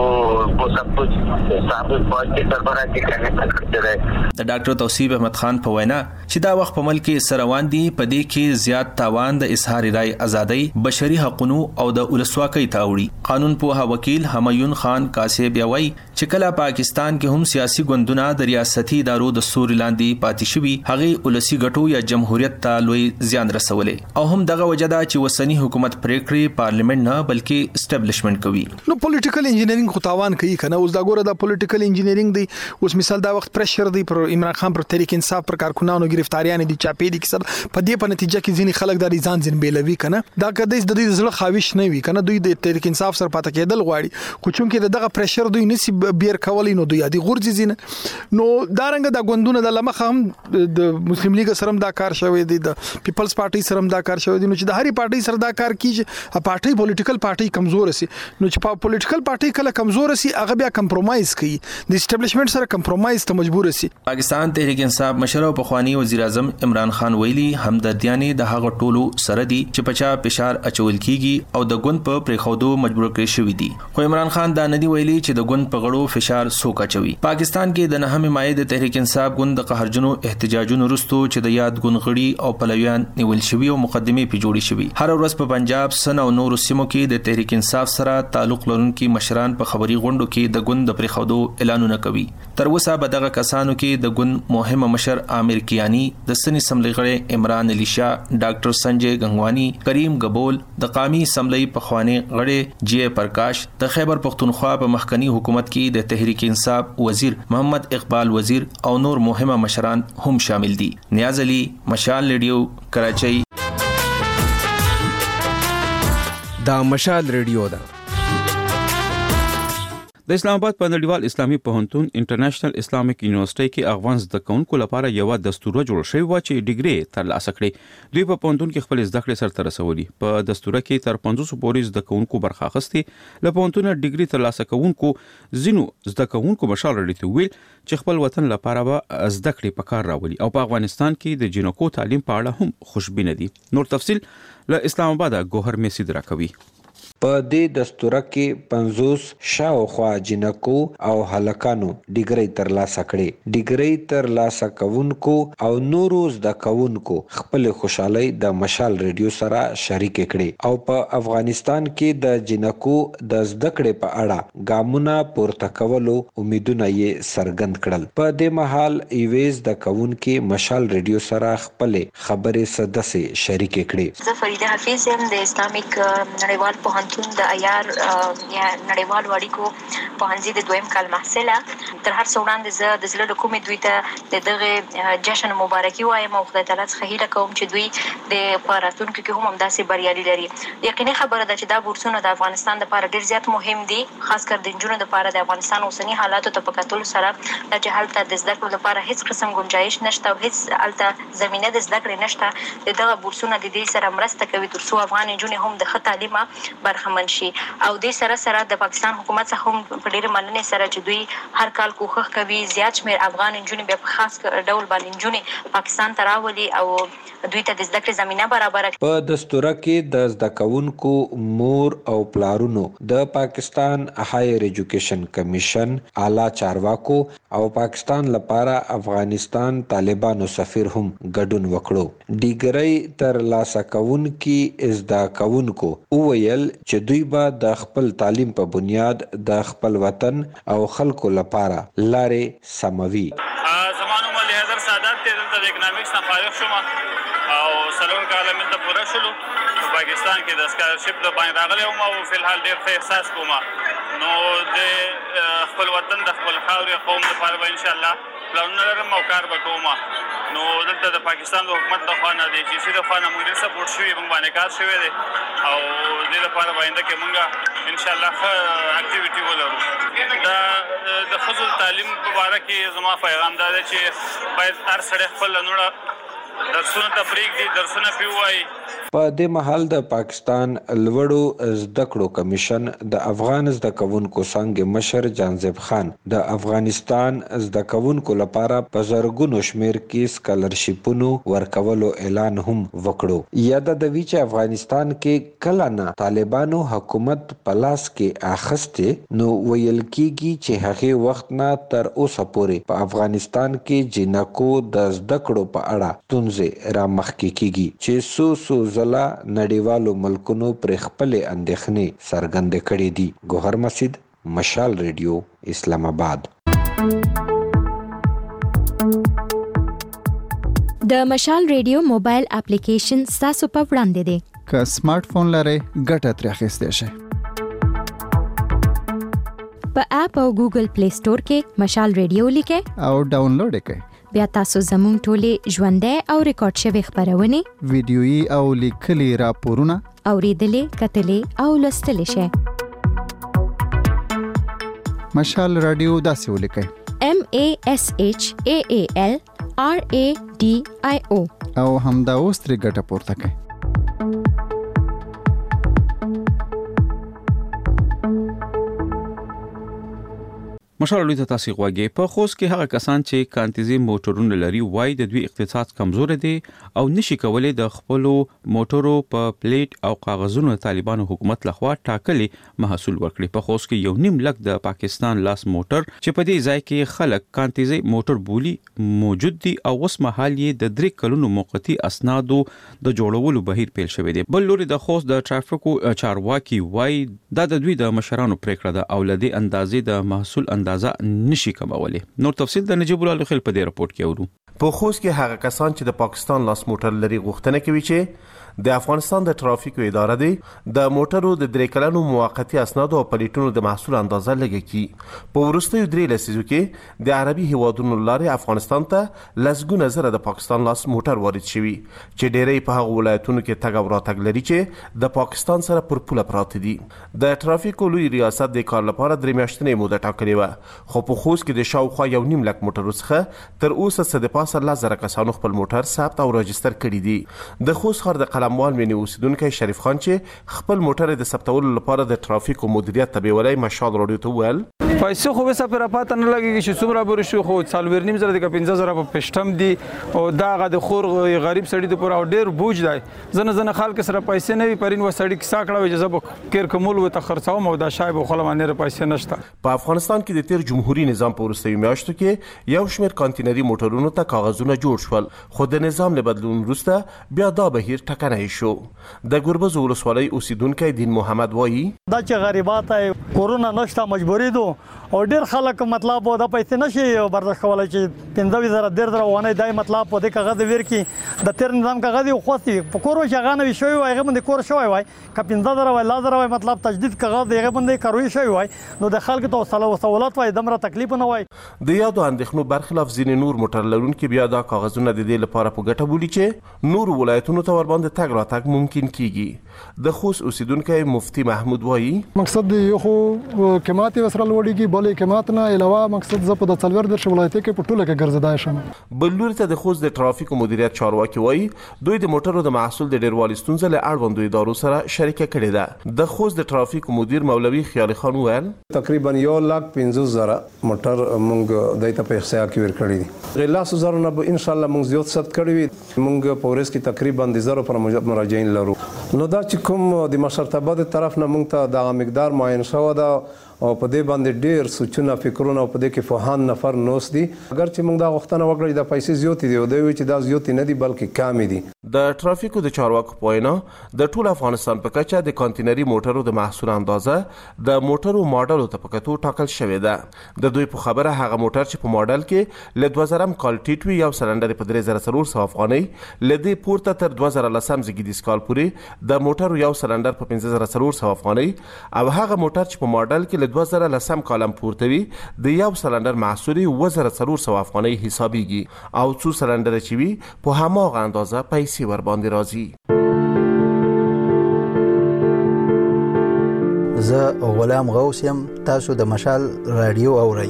وہ سب کچھ سابق فوج کے سربراہ کے کہنے پر کرتے رہے. د ډاکټر توصیف احمد خان په وینا چې دا وخت په ملک کې سروان دي په دې کې زیات تاوان د اظهار رائے ازادۍ بشري حقوقو او د ولسواکۍ تاوړي. قانون پوها وکیل همایون خان کاسب یوي چې کله پاکستان کې هم سیاسي ګوندونه د ریاستي ادارو د سوري لاندې پاتې شوي هغه ولسی ګټو یا جمهوریت ته لوی زیان رسولې او هم دغه وجدا چې وسنی حکومت پریکړې پارلیمنت نه بلکې اسټابلیشمنت کوي. نو پولیټیکل انجینرینګ خو تاوان کوي کنه. اوس دا ګوره دا پولیټیکل انجینرینګ دی اوس مثال دا وخت پریشر دی پر عمران خان پر تحریک انصاف پر کارکونانو گرفتاریان دي چاپې دي کسر په دې په نتیجه کې ځینی خلک د ځان ځین بیلوي کنه. دا کده د دې زړه خاوش نه وي کنه. دوی د تحریک انصاف سره پاتې کېدل غواړي خو چونکې دغه پریشر دوی نسی بیر کولی نو دوی دي غورځي زینه. نو دا رنګ د غوندونه د لمخ هم د مسلم لیگ سره دا کار شوی دی د پیپلز پارټي سره دا کار شوی دی. نو چې د هرې پارټي سره دا کار کیږي ا پارټي پولیټیکل پارټي کمزور سي نو چې په پولیټیکل پارټي کله کمزور سي هغه بیا کمپرمایز کوي د اسټابلیشمنت سره کمپرمایز ته مجبور سي. پاکستان تحریک انصاف مشر او پخوانی وزیر اعظم عمران خان ویلي همدردیانه د هغه ټولو سره دي چې پچا فشار اچول کیږي او د ګوند په پریخودو مجبور کړی شوی دي. خو عمران خان دا ندی ویلي چې د ګوند په غړو فشار سوکا چوي. پاکستان کې د نهم مای د تحریک انصاف ګوند د قهرجنو احتجاجونو وروسته چې د یاد ګوند غړي او پلویان نیول شوی او مقدمه پی جوړی شوی. هر ورځ په پنجاب سن او نور سیمو کې د تحریک انصاف سره تعلق لرونکي مشران په خبري غونډو کې د ګوند د پریخودو اعلانونه کوي. تر اوسه به دغه کسانو کې د ګوند مهمه مشر عامر کیانی د سنی سملې غړي عمران علي شاه ډاکټر سنجय غنگوانی کریم غبول د قومي سملې پخوانی غړي جی پرکاش د خیبر پختونخوا په مخکنی حکومت کې د تحریک انصاف وزیر محمد اقبال وزیر او نور مهمه مشران هم شامل دي. نیاز علي مشال ریډیو کراچۍ. دا مشال ریډیو ده. د اسلام آباد په نړیوال اسلامي پوهنتون انټرنیشنل اسلامیک یونیورسيټي کې افغان زده کوونکو لپاره یو دستور جوړ شوی و چې ډیګري ترلاسه کړي. دوی په پوهنتون کې خپل زده کړې سره رسولي. په دستور کې تر پنځوس پورې زده کوونکو برخه اخیستې. له پوهنتون ډیګري ترلاسه کوونکو زینو زده کوونکو مشال رډي ویل چې خپل وطن لپاره به زده کړې پکار راولي او په افغانستان کې د جنکو تعلیم په اړه هم خوشبینه دي. نور تفصيل له اسلام آباد ګوهر میسي دراکوي. په دې دستوره کې پنځوس شاوخوا جنکو او هلکانو ډیګري ترلاسه کړې. ډیګري ترلاسه کوونکو او نورو زده کوونکو خپل خوشحالي د مشال ریډیو سره شریک کړي او په افغانستان کې د جنکو د زده کړې په اړه ګامونه پورته کولو امیدونه یې څرګند کړل. په دې مهال ایویز د کوونکو مشال ریډیو سره خپل خبرې سدسه شریک کړي. زه فریده حفیظ یم د اسلامیک نړیوال پوهنتون د عیار یا نړیوال اړیکو پوهنځي د دویم کال محصله. تر هر څه وړاندې زه د زړه له کومې دوی ته د دغه جشن مبارکي وایم او خدای تعالی څخه هیله کوم چې دوی د په راتلونکي کې هم همداسې بریالي لري. یقیني خبره ده چې دا بورسونه د افغانستان لپاره ډېر زیات مهم دي، خاص کر د نجونو لپاره د افغانستان اوسني حالاتو ته په کتلو سره چې هلته د زده کړو لپاره هیڅ قسم گنجایش نشته او هیڅ هلته زمینه د زده کړې نشته. د دغه بورسونه د دې سره مرسته کوي تر څو افغان نجونې هم د ښه تعلیمه برخمن شي او دې سره سره د پاکستان حکومت څخه هم په ډېرې مننې سره چې دوی هر کال کوښښ کوي زیات شمېر افغان نجونې بیا په خاص ډول باندې نجونې پاکستان ته راولي او دوی ته د زده کړې زمینه برابره کړي. په دستوره کې د زده کوونکو مور او پلارونو د پاکستان هایر ایجوکیشن کمیشن اعلی چارواکو او پاکستان لپاره افغانستان طالبانو سفیر هم ګډون وکړو. ډیګري تر لاسه کوونکي زده کوونکو وویل چې دوی به د خپل تعلیم په بنیاد د خپل وطن او خلکو لپاره لارې سموي. زمانو مولوی حیدر سادات ته دلته د اکنامکس نه فارغ شوم او څلور کاله مې دلته پوره شولو. په پاکستان کې د سکالرشپ د باندې راغلی وم او فلحال ډېر ښه احساس کوم. نو د خپل وطن د خپل خاورې قوم لپاره به انشاءالله پلانونه لرم او کار به کوم. نو دلته د پاکستان د حکومت لخوا نه د جي سي لخوا نه موږ ډېر سپورټ شوي، موږ باندې کار شوی دی او دې لپاره به آینده کې موږ انشاءالله ښه اکټیویټي ولرو. دا د ښځو تعلیم په باره کې زما پیغام دا دی چې باید هر سړی خپل لوړه درسونه ته پرېږدي، درسونه پرې ووایي. په دې مهال د پاکستان لوړو زده کړو کمیشن د افغان زده کوونکو څنګه مشر جانزیب خان د افغانستان زده کوونکو لپاره په زرګونو شمېر کې سکالرشیپونو ورکولو اعلان هم وکړو. یاد د وی چې افغانستان کې کله نه طالبانو حکومت په لاس کې اخیسته نو ویل کېږي چې هغه وخت نه تر اوسه پورې په افغانستان کې جنکو د زده کړو په اړه ستونزې را مخکې کېږي چې سو سو ځله نړیوالو ملکونو پر خپل اندېښنې څرګندې کړې دي. ګوهر مسجد، مشال ریډیو، اسلام آباد. د مشال ریډیو موبایل اپلیکیشن تاسو په وړاندې دی. که سمارټ فون لرئ ګټه ترې اخیستی شئ. په اپ او ګوګل پلی سٹور کې مشال ریډیو لیکئ او ډاونلوډ یې کړئ. بیا تاسو زموږ ټولې ژوندۍ او ریکارډ شوي خبرونه، ویډیويي او لیکلي راپورونه اوریدلې، کتلې او لوستلې شئ. مشال رادیو داسې ولیکئ: M A S H A A L R A D I O او همدا اوس ترې ګټه پورته کړئ. مشال ته تاسو غواګي په خوست کې هغه کسان چې کانتیزي موټرونه لري وای د دوی اقتصاد کمزور دي او نشي کولای د خپل موټرو په پلیټ او کاغذونو طالبانو حکومت لخوا ټاکلي محصول ورکړي. په خوست کې یو نیم لک د پاکستان لاس موټر چې په دې ځای کې خلک کانتیزي موټر بولی موجود دي او اوس مهال یې د درې کلونو موقتی اسنادو د جوړولو بهیر پیل شوی دی. بل لوري د خوست د ټرافیکو چارواکي وای دا د دوی د مشرانو پریکړه ده او لدی اندازې د محصول اندازې نشي کمولی. نور تفصیل د نجیب الله خل په دې رپورت کې اورو. په خوست کې هغه کسان چې د پاکستان لاس موټر لري غوښتنه کوي چې د افغانستان د ټرافیکو اداره دی د موټرو د درې کلنو موقتی اسناد او پلیټونو د محصول اندازه لګي. په ورستیو درې لسیزو کې د عربي هیوادونو لارې افغانستان ته لسګونه زره د پاکستان لاس موټر وارد شوي چې ډېری په هغه ولایتونو کې تګ او راتګ لري چې د پاکستان سره پر پوله پراته دي. د ټرافیکو لوی ریاست د کار لپاره درې میاشتنې موده ټاکلې وه، خو په خوست کې د شاوخوا یو نیم لک موټرو څخه تر اوسه څه د پاسه لس زره کسانو خپل موټر ثبت او راجستر کړي دي. د خوست ښار د قلموال مینی اوسیدونکی شریف خان چې خپل موټر د ثبتولو لپاره د ټرافیکو مدیریت ته بیولای مشال راډیو ته وویل: پیسې خو وسه پر پاتہ نه لګي چې څومره بر شو خو څلور نیم زره د پنځه زره په پښتم دي او دا غ د خور غریب سړی د پر او ډیر بوج دی زنه زنه خلک سره پیسې نه وي پرین و سړی کیسه کړه وي جزب کیر کومول و ته خرڅاو مو دا شای به خلک باندې پیسې نشته. په افغانستان کې د تیر جمهوریت نظام په وروستیو میاشتو کې یو شمېر کانتینري موټرونو ته کاغذونه جوړ شول خو د نظام له بدلون وروسته بیا دا بهیر ټکنی شو. د ګربز ولسوالۍ اوسیدونکو دین محمد وایي دا چې غریبات کورونا نشته مجبوری دو او ډیر خلک مطلب دا پیسې نشي برداشت کولای چې پنځه زره ډیر درو ونه دای مطلب په دې کاغذ ور کې د تیر نظام کاغذ خو خوستي په کورو شغانه وي شوی وای هغه باندې کور شوی وای ک پنځه زره وای لازر وای مطلب تجدید کاغذ هغه باندې کاروي شوی وای نو د خلکو ته وسله وسولات وای دمره تکلیف نه وای. د یادو اندېښنو برخلاف ځینې نور موټر لرونکي بیا دا کاغذونه د دې لپاره په ګټه بولي چې نور ولایتونو ته ور باندې تګ راتګ ممکن کیږي. د خوست اوسیدونکو مفتی محمود وایي مقصد یو خو کمات وسره لوړیږي بلې کمات نه علاوه مقصد ز په د څلور د ولایتونو کې په ټوله کې ګرځیدای شم. بلور ته د خوست د ټرافیک مدیریت چارواکي وایي دوی د موټرو د محصول د ډیروالي ستونزې له اړوندو ادارو سره شریکه کړې ده. د خوست د ټرافیک مدیر مولوي خیال خان وویل تقریبا یو لک پنځوس زره موټر مونږ دایته په احصا کې ور کړی دي غلاس زره نه ان شاء الله مونږ زیات ست کړی وي مونږ په ورځ کې تقریبا د زره پر مراجعین لرو نو دا چې کوم د مشرتابه د طرف نه مونږ ته د مقدار معین شو دا او په دې باندې ډیر سوچونه فکرونه په دې کې فوهان نفر نوس دي اگر چې موږ دا غوښتنه وکړو د پیسې زیات دي او دوی چې دا زیات نه دي بلکې کم دي. د ټرافیکو د چارواکو پوینا د ټول افغانستان په کچه د کانتینري موټرو د محصول اندازه د موټرو ماډل ته په کتو ټاکل شوې ده. د دوی په خبره هغه موټر چې په ماډل کې ل دوه زره کال ټیټ وي یو سلندر په درې زره څلور سوه افغانۍ لدې پورته تر دوه زره لسم زیږدیز کال پورې د موټرو یو سلندر په پنځه زره څلور سوه افغانۍ او هغه موټر چې په ماډل کې ل دوه زره لسم کالم پورته وي د یو سلندر محصول اوه زره څلور سوه افغانۍ حسابيږي او څو سلندر چې وي په هماغه اندازه پیسې ور باندې راځي. زه غلام غوث یم تاسو د مشال رادیو اورئ.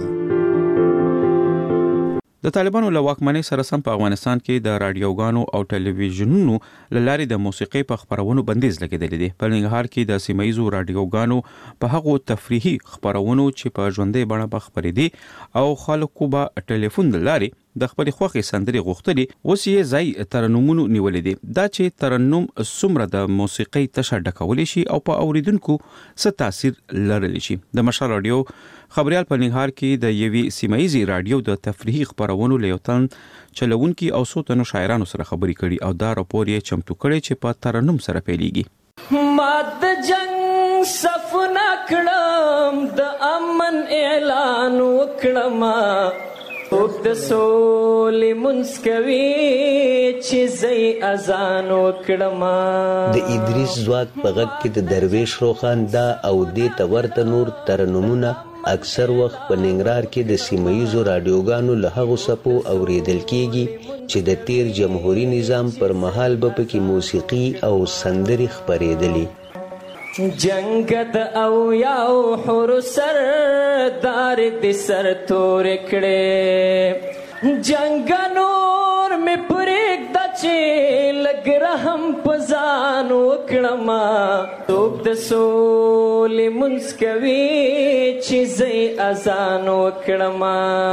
د طالبانو له واکمنۍ سره سم په افغانستان کې د رادیوګانو او ټلویزیونونو له لارې د موسیقۍ په خبرونو بندیز لګیدل دي. په ننګرهار کې د سیمایزو رادیوګانو په هغو تفریحي خبرونو چې په ژوندۍ بڼه په خبرې دي او خلکو به ټلیفون د لارې د خپل خوخي سندري غوښتلي اوس یې ځای ترنمونو نیولې دي. دا چې ترنم څومره د موسیقۍ تشه ډکول شي او په اوریدونکو څه تاثیر لرلی شي. د مشال رادیو خبريال په ننګرهار کې د یوي سیمایزي رادیو د تفریحي خبرونو لیوتن چلونکي او صوتونو شاعرانو سره خبري کړي او دا راپور یې چمتو کړي چې په ترنم سره پیلېږي. ماد جنگ صفنا کړم د امن اعلان وکړم اوک د سولې منسکوي چې زئی اذان وکړم. د ادریس ځواک په غږ کې د درویش روخاندا او د تورته نور ترنمونه اکثر وخت په ننګرهار کې د سیمایزو رادیوګانو له هغو سپو اوریدل کیږي چې د تیر جمهوریت نظام پر مهال به پکې موسیقي او سندري خبرېدلې. جنگت او یاو حر سردار د سر تور کړي جنگ نور می پرېګ د چې لګ رحم پزان وکړم توپ د سولې منسکوي چې زئی اذان وکړم.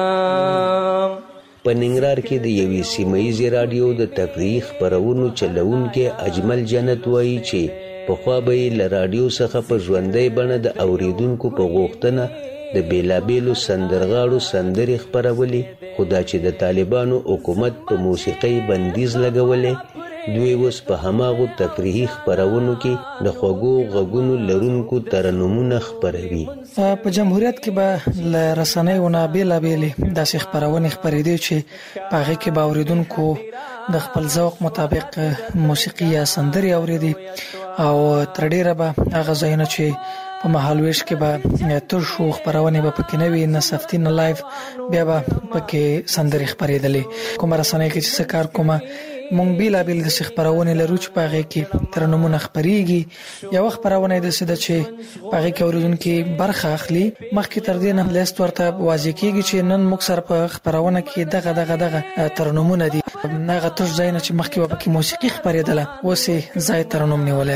په ننګرهار کې د یوې سیمایزي رادیو د تفریح خبرونو چلونکي اجمل جنت وایي چې پخوا به یې له رادیو څخه په ژوندۍ بڼه د اوریدونکو په غوښتنه د بیلابیلو سندرغاړو سندرې خپرولې خو دا چې د طالبانو حکومت په موسیقۍ بندیز لګولې دوی اوس په هماغو تفریحي خپرونو کې د خوږو غږونو لرونکو ترنمونه خپروي. په جمهوریت کې به له رسنیو نه بیلابیلې داسې خپرونې خپرېدې چې په هغې کې به اوریدونکو د خپل ذوق مطابق موسیقي یا سندري اورېدي او تر ډیره به هغه ځایونه چې په مهالویش کې به ترشو خبرونه به پکې نه وي نه سفتي نه لایف بیا به پکې سندري خبرېدلې. کومه رسنۍ کې چې کار کومه مونږ بیلا بیل د خبرونه لرو چې په هغه کې ترنمونه خبريږي. یو خبرونه د سده چې په هغه کې اوریدونکو برخه اخلي مخکې تر دې نه لیست ورته واضح کیږي چې نن موږ سره په خبرونه کې دغه دغه دغه ترنمونه دي. هغه تر ځای نه چې مخکې په کې موسیقي خبرېدله اوس یې ځای ترنم نیولې ده.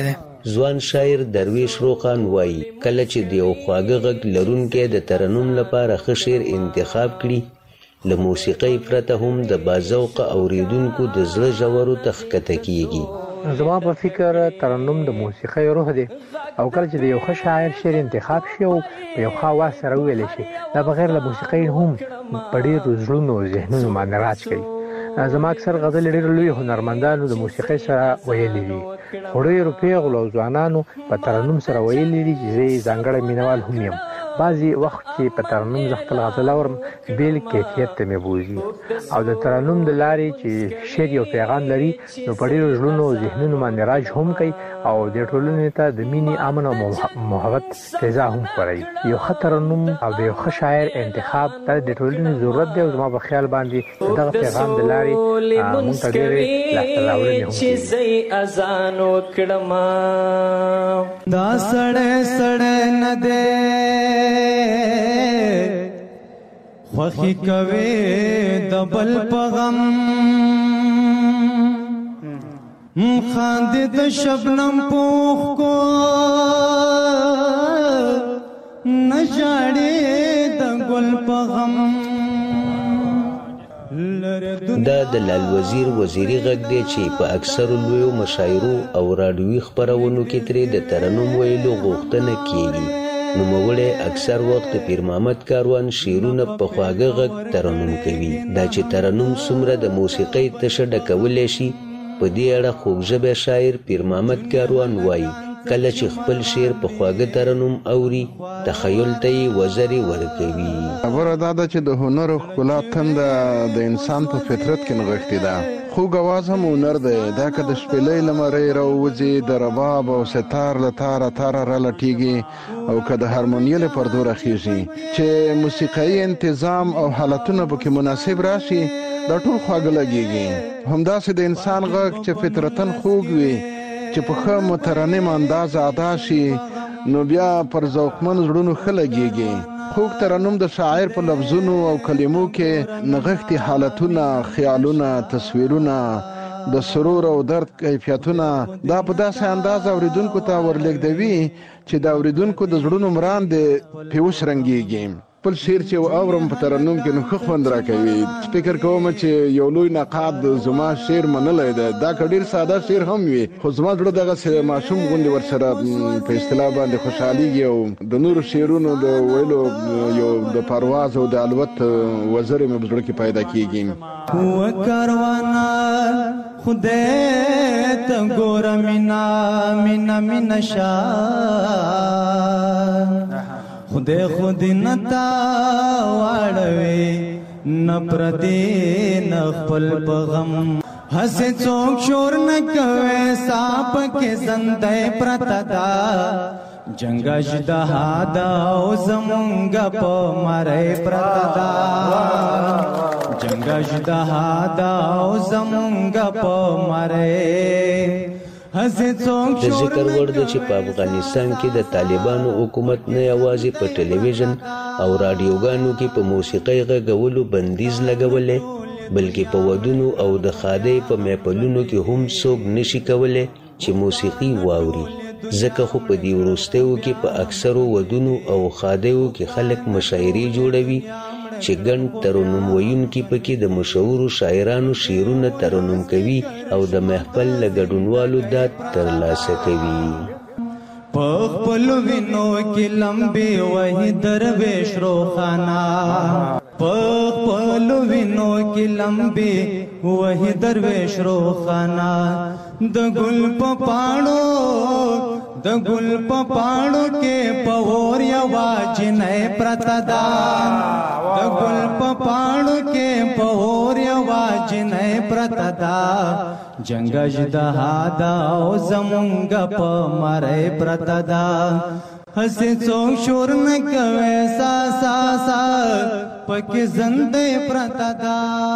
ځوان شاعر درویش روخان وایي کله چې د یو خواږه غږ لرونکی د ترنم لپاره ښه شعر انتخاب کړي له موسیقۍ پرته هم د باذوقه اوریدونکو د زړه ژورو ته ښکته کیږي. زما په فکر ترنم د موسیقۍ روح دی او کله چې د یو ښه شاعر شعر انتخاب شي او په یو ښه اواز سره وویلی شي دا بغیر له موسیقۍ هم په ډېرو زړونو او ذهنونو باندې راج کوي. زما اکثر غزل ډېر لوی هنرمندانو د موسیقۍ سره ویلي دي خو ډېرو پیغلو او ځوانانو په ترنم سره ویلي دي چې زه یې ځانګړی مینوال هم یم. بعضې وخت چې په ترنم زه خپل غزل اورم بیل کیفیت ته مې بوځي او د ترنم د لارې چې شعر یو پیغام لري نو په ډېرو زړونو او ذهنونو باندې راج هم کوي او د ټولنې ته د مینې امن او محبت فضا هم خپروي. یو ښه ترنم او د یو ښه شاعر انتخاب دا د ټولنې ضرورت دی او زما په خیال باندې د دغه پیغام د لارې موږ ته ډېرې لاسته راوړنې هم کوي. اذان وکړم دا سړی سړی نه دی خوخی کوي د بل په غم خاندې د شبنم پوخ کو نه ژاړې د ګل په غم. دا د لال وزیر وزیری غږ دی چې په اکثرو لویو مشاعرو او راډیوي خپرونو کې ترې د ترنم ویلو غوښتنه کیږي. نوموړی اکثر وخت د پیر محمد کاروان شعرونه په خواږه غږ ترنم کوي. دا چې ترنم څومره د موسیقۍ تشه ډکولی شي په دې اړه خوږژبی شاعر پیر محمد کاروان وایي کله چې خپل شعر په خواږه ترنم اوري تخیل ته یې وزرې ورکوي. خبره دا ده چې د هنر ښکلا تنده د انسان په فطرت کې نغښتې ده. خوږ اواز هم هنر دی. دا که د شپېلۍ له مرۍ راووځي د رباب او ستار له تاره تاره رالټېږي او که د هارمونیې له پردو راخیږي چې موسیقایي انتظام او حالتونه پکې مناسب راشي دا ټول خواږه لګېږي. همداسې د انسان غږ چې فطرتاً خوږ وي چې په ښه مترنم انداز ادا شي نو بیا پر ذوقمن زړونو ښه لګېږي. خوږ ترنم د شاعر په لفظونو او کلمو کې نغښتي حالتونه، خیالونه، تصویرونه، د سرور او درد کیفیتونه دا په داسې انداز اوریدونکو ته ورلېږدوي چې د اوریدونکو د زړونو مراندې پې وشرنګېږي. خپل شعر چې اورم په ترنم کې نو ښه خوند راکوي. فکر کوم چې یو لوی نقاد زما شعر منلی دی دا که ډېر ساده شعر هم وي خو زما زړه دغسې ماشوم غوندې ورسره په اصطلاح باندې خوشحالېږي او د نورو شعرونو د ویلو یو د پرواز او د الوت وزرې مې په زړه کې پیدا کېږي. و کاروانه خدای ته ګوره مینا مینا مینا شا خدای خود نتا واړوي نه پردې نه خپل په غم هسې څوک شور نه کوي ساپ کې زندې پرته دا جنګ اژدها دا او زمونږ په مرۍ پرته دا جنګ اژدها دا او زمونږ په مرۍ. د ذکر وړ ده چې په افغانستان کې د طالبانو حکومت نه یوازې په ټلویزیون او راډیوګانو کې په موسیقۍ غږولو بندیز لګولی بلکې په ودونو او د ښادۍ په محفلونو کې هم څوک نشي کولی چې موسیقي واوري. ځکه خو په دې وروستیو کې په اکثرو ودونو او ښادیو کې خلک مشاعرې جوړوي چې ګڼ ترنم ویونکي پکې د مشهورو شاعرانو شعرونه ترنم کوي او د محفل له ګډونوالو داد ترلاسه کوي. په خپلو وینو کې لمبې وهي درویش روخانه په خپلو وینو کې لمبې وهي درویش روخانه د ګل په پاڼو د ګل په پاڼو کې پور یوا جنې پرته دا د ګل په پاڼو کې پور یوا جنې پرته دا جنګ اژدها دا او زمونږ په مرۍ پرته دا هسې څوک شور نه کوي سا سا سا پکې زندې پرته دا.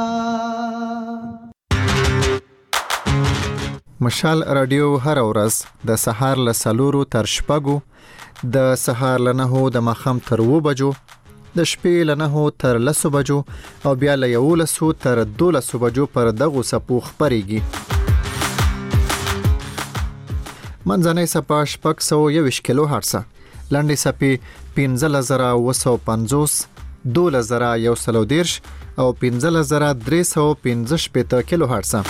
مشال رادیو هر ورځ د سهار له څلورو تر شپږو د سهار له نهو د ماښام تر اووه بجو د شپې له نهو تر لسو بجو او بیا له یولسو تر دولسو بجو پر دغو څپو خپرېږي. منځنۍ صفه شپږ سوه یوویشت کیلو هرتز، لنډې صفې پنځلس زره اوه سوه پنځوس، دولس زره یو سل او دېرش او پنځلس زره درې سوه پنځه شپېته کیلو هرتز.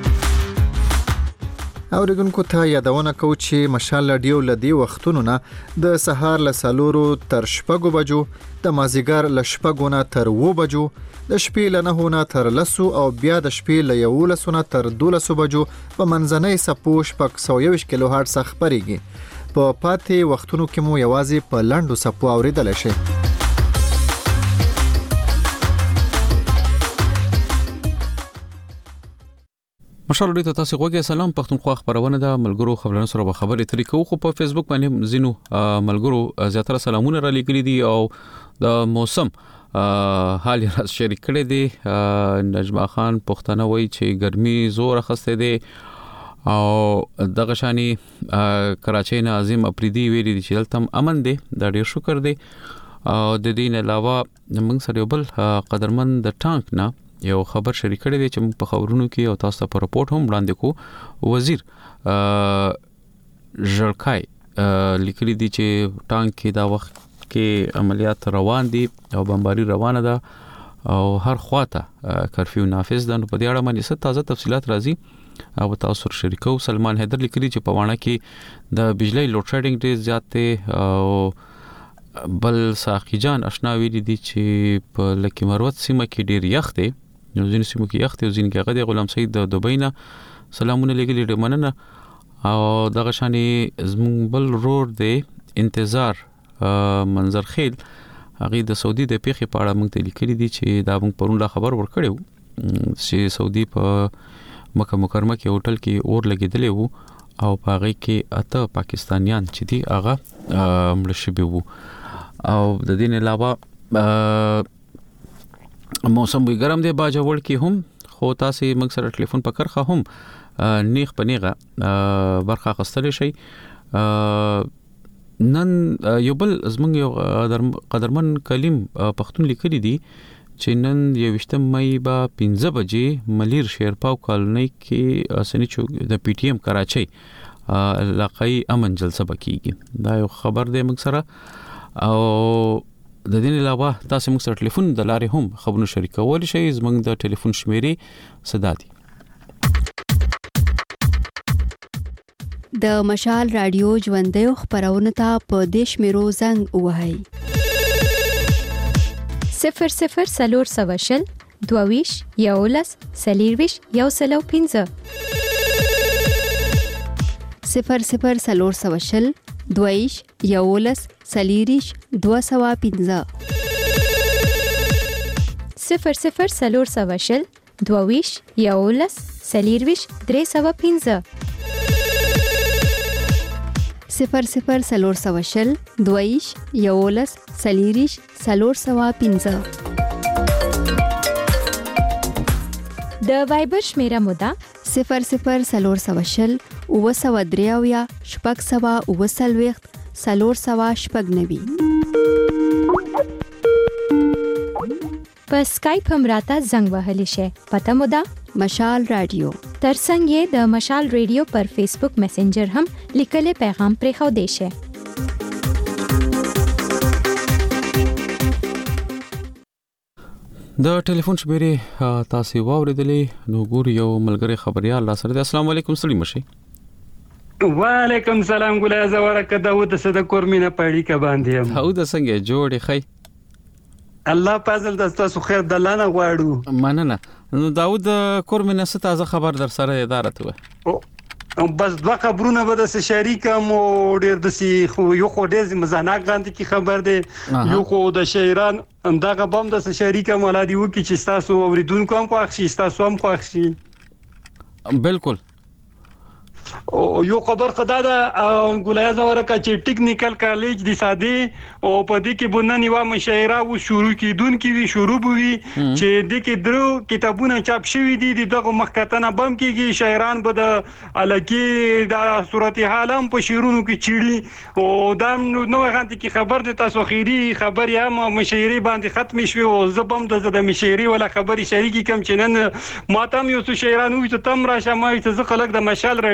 اوریدونکو ته یادونه کوو چې مشال رادیو لدی وختونو نه د سهار له څلورو تر شپږو بجو، د مازیګر له شپږو نه تر اوو بجو، د شپې له نهو نه تر لسو او بیا د شپې له یولسو نه تر دولسو بجو په منځنۍ صفو شپږ سوه یوویشت کیلو هرتز خپرېږي. په پاتې وختونو کې مو یوازې په لنډو صفو اوریدلی شئ. مشال ډیته تاسو غوږی سلام پښتونخوا خبرونه ده ملګرو خبرونه سره خبرې ترې کوو خو په فیسبوک باندې زینو ملګرو زیاتره سلامونه را لګري دي او د موسم حال یې را شریک کړی دی. نجمه خان پښتنه وایي چې ګرمي زور اخسته دي او دغه شانی کراچۍ نه عظیم افریدي ویلي دي چې دلته امن دی، دا ډیر شکر دی. او د دې نه علاوه موږ سره یو بل قدرمن د ټانک نه یو خبر شریک کړی دی چې په خبرونو کې او تاسو ته په رپورت هم وړاندې کو. وزیر ژړکای لیکلي دي چې ټانک کې دا وخت کې عملیات روان دي او بمباري روانه ده او هر خواته کرفیو نافذ ده. نو په دې اړه باندې څه تازه تفصيلات راځي او تاسو سره شریکو. سلمان حیدر لیکلي چې په وانه کې د بجلی لوډ شیډینګ ډیر زیات دی او بل ساقي جان آشنا ویلي دي چې په لکی مروت سیمه کې ډیر یخ دی، نو ځینې سیمو کې یخ دی او ځینې کې هغه دی. غلام سید د دوبۍ نه سلامونه لګلي ډېر مننه. او دغه شانې زموږ بل رور دی انتظار منظر خیل، هغه د سعودي د پیښې په اړه موږ ته لیکلي دي چې دا موږ پرون لا خبر ورکړو چې سعودي په مکه مکرمه کې هوټل کې اور لګیدلی وو او په هغه کې اته پاکستانیان چې دي هغه مړه شوي وو. او د دې نه علاوه موسم وی ګرم دی باجوړ کې هم، خو تاسو موږ سره ټلیفون په کرخه هم نیغ په نیغه برخه خستلی شي. نن یو بل زمونږ یو قدرمن کلیم پښتون لیکلی دی چې نن یوویشتم مې به پنځه بجې ملیر شیرپاو کالونی کې سنی چوک د پی ټی ایم کراچۍ علاقائی امن جلسه بکیږي. دا یو خبر دی موږ سره. او د دې علاوه تاسو موږ سره ټلیفون د لارې هم خبرونه شریکول شئ. زموږ د ټلیفون شمیرې صدا دي د مشال رادیو ژوندۍ خبرونه ته په دیش میرو زنګ وهاي صفر صفر سلور سواشل دوویش یولس سلیرویش یو سلو پنځه صفر صفر سلور سواشل دویش یولس سلیریش دو سوا پنځه صفر صفر سلور سواشل دویش یولس سلیرویش درې سوا پنځه صفر صفر سلور سواشل دویش یولس سلیریش سلور سوا پنځه د وایبر شمیره مودا صفر صفر سلور سواشل اوه سوه درې اویا شپږ سوه اوه څلوېښت څلور سوه شپږ نوي. په سکایپ هم راته زنګ وهلی شئ. پته مو ده مشال رادیو. ترڅنګ یې د مشال رادیو پر فیسبوک میسنجر هم لیکلی پیغام پرېښودی شئ. د ټلیفون شمیرې تاسو واوریدلې. نو ګور یو ملګری خبريال را سره. السلام علیکم سلیم شي. وعلیکم سلام ګل زورک داود صد کورمینه پړی ک باندې هم هاو د څنګه جوړې خی الله فضل د تاسو خیر دلانه غواړو. مننه. نو داود کورمینه ست تازه خبر در سره اداره ته بس دوه خبرونه به د شریکم او ډیر د سی خو یو خو د مزاناک غاندې کی خبر دی یو خو د شهران اندغه بم د شریکم ولادي وکي چې تاسو اوریدونکو هم خوښ شي تاسو هم خوښ شي. بالکل. او یو خبر خدا دا ګولایزه ورکه چې ټیکنیکل کالج د سادي او په دې کې بننی و مشاعره او شروع کیدون کې وی شروع بوي چې د کې درو کتابونه چاپ شوي دي دغه مخکتنه بم کېږي شاعران به د الکی د صورتحال هم په شیرونو کې چیړي او دا نو غانتی کې خبر د تاسو خيري خبر یا مشاعره باندې ختم شوي او زبم د د مشاعره ولا خبري شریکی کم چې نن ماتم یو شاعران وي ته تم راشه ما ته خلک د مشال رادیو ته کې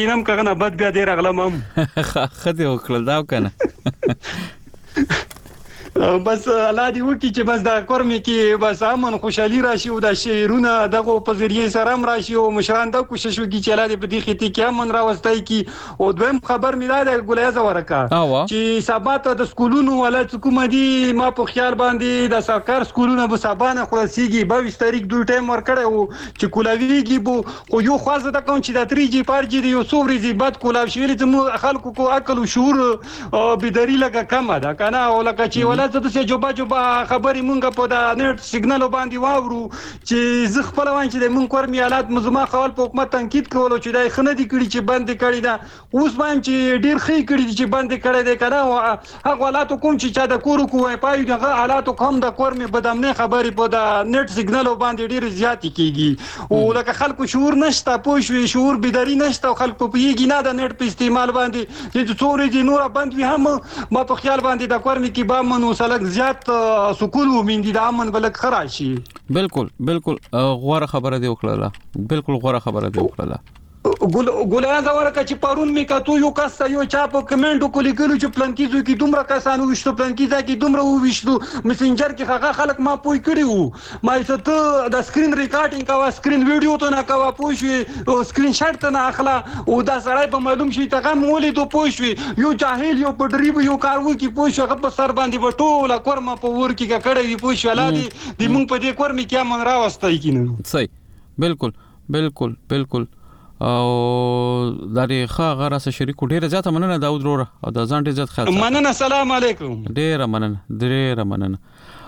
کینم کغه نه بد بیا ډیر اغلم هم خدای وکړل دا کنه بس الله دې وکړي چې بس دا کورمې کې بس امن خوشحالي راشي او دا شعرونه دغه په ذریعه سره هم راشي او مشران دا کوشش وکړي چې الله دې په دې خېټې کې امن راوستي کی او دویم خبر مې دا د ګلیزه ورکا چې سبات د سکولونو ولا کوم دي ما په خیال باندې د سرکار سکولونو به سبانه خلاصيږي باویس تاریخ دوی ټایم ورکړی او چې کولاویږي بو خو یو خاصه د کوم چې د تری جی پار جی یو سوري زی بد کولاو شي چې خلکو کو عقل او شعور بيداری لګه کم ده کنه او لکه چې ولا زه د جوبا جوبا خبرې مونږ په دا نت سیګنال باندې واورو چې زه خپل وان چې د مونږ کورمي حالات مزما خپل په حکومت تنقید کولو چې دای خنه دي کړی چې بند کړی دا اوس باندې چې ډیر خې کړی چې بند کړی دی کنه هغه حالات کوم چې چا د کورو کوی پای دغه حالات کوم د کورمي بدامنه خبرې په دا نت سیګنال باندې ډیر زیات کیږي او لکه خلکو شعور نشته پوه شعور بيداری نشته خلکو پیږي نه د نت په استعمال باندې چې څوري دي نور باندې هم ما په خیال باندې د کورمي کې با منو سلک زیات سکول ومندي د امن بلک خراشي بالکل بالکل غوړه خبره دی وکړه بالکل غوړه خبره دی وکړه ګل ګلانه ورکه چې پرون می کتو یو کس یو چا په کمنټو کو لیکلو چې پلانکیزو کې دومره کسانو وشتو پلانکیزا کې دومره وشتو میسنجر کې هغه خلک ما پوي کړی وو ما ته د سکرین ریکارډینګ کا سکرین ویډیو ته نه کا پوښي سکرین شاټ ته نه اخلا او دا سړی په معلوم شي ته هم مولې ته پوښي یو جاهل یو پډری یو کارو کې پوښي هغه په سر باندې وټوله کورما په ور کې کړی وي پوښي ولادي د مونږ په دې کورمي کې من راوستای کینو صحیح بالکل بالکل بالکل او دغه ښه غره سره شریک ډیره زیاته مننه داود وروره او د ځان ډیر زیات خیال مننه سلام علیکم ډیره مننه ډیره مننه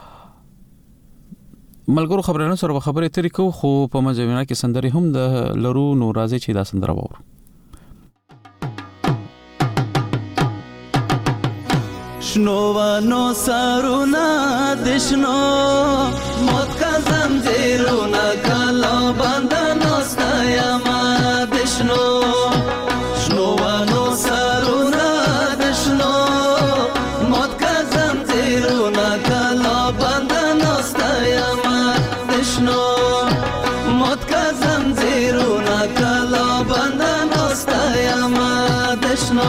ملګرو خبرونه سره خبرې ترې کو خو په مجموعه کې سندري هم د لرو نو راځي چې دا سندره وورو شنو ونو سرونا دشنو موت کا زنجیرونا کلا بندنو ستایما دشنو شنو ونو سرونا دشنو موت کا زنجیرونا کلا بندنو ستایما دشنو موت کا زنجیرونا کلا بندنو ستایما دشنو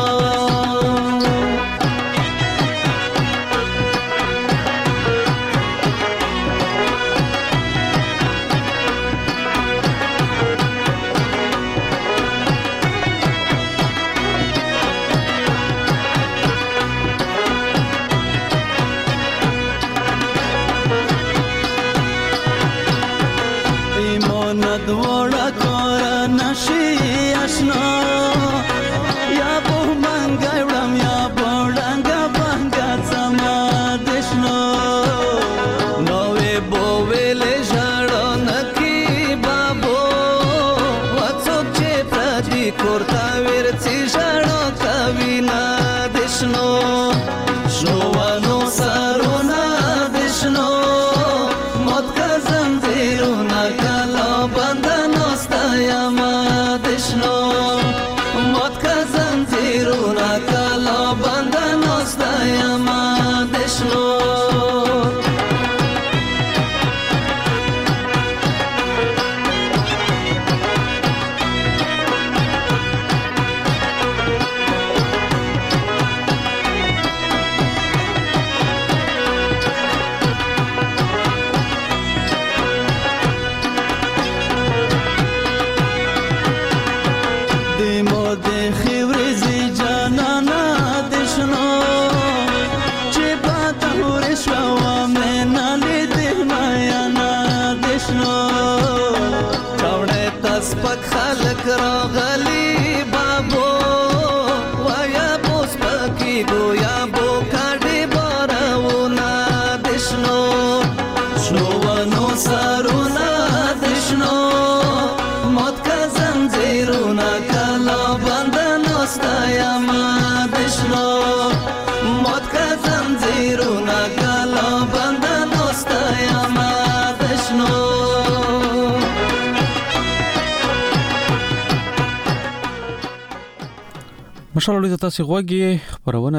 مشالله د تاسو غوږی خبرونه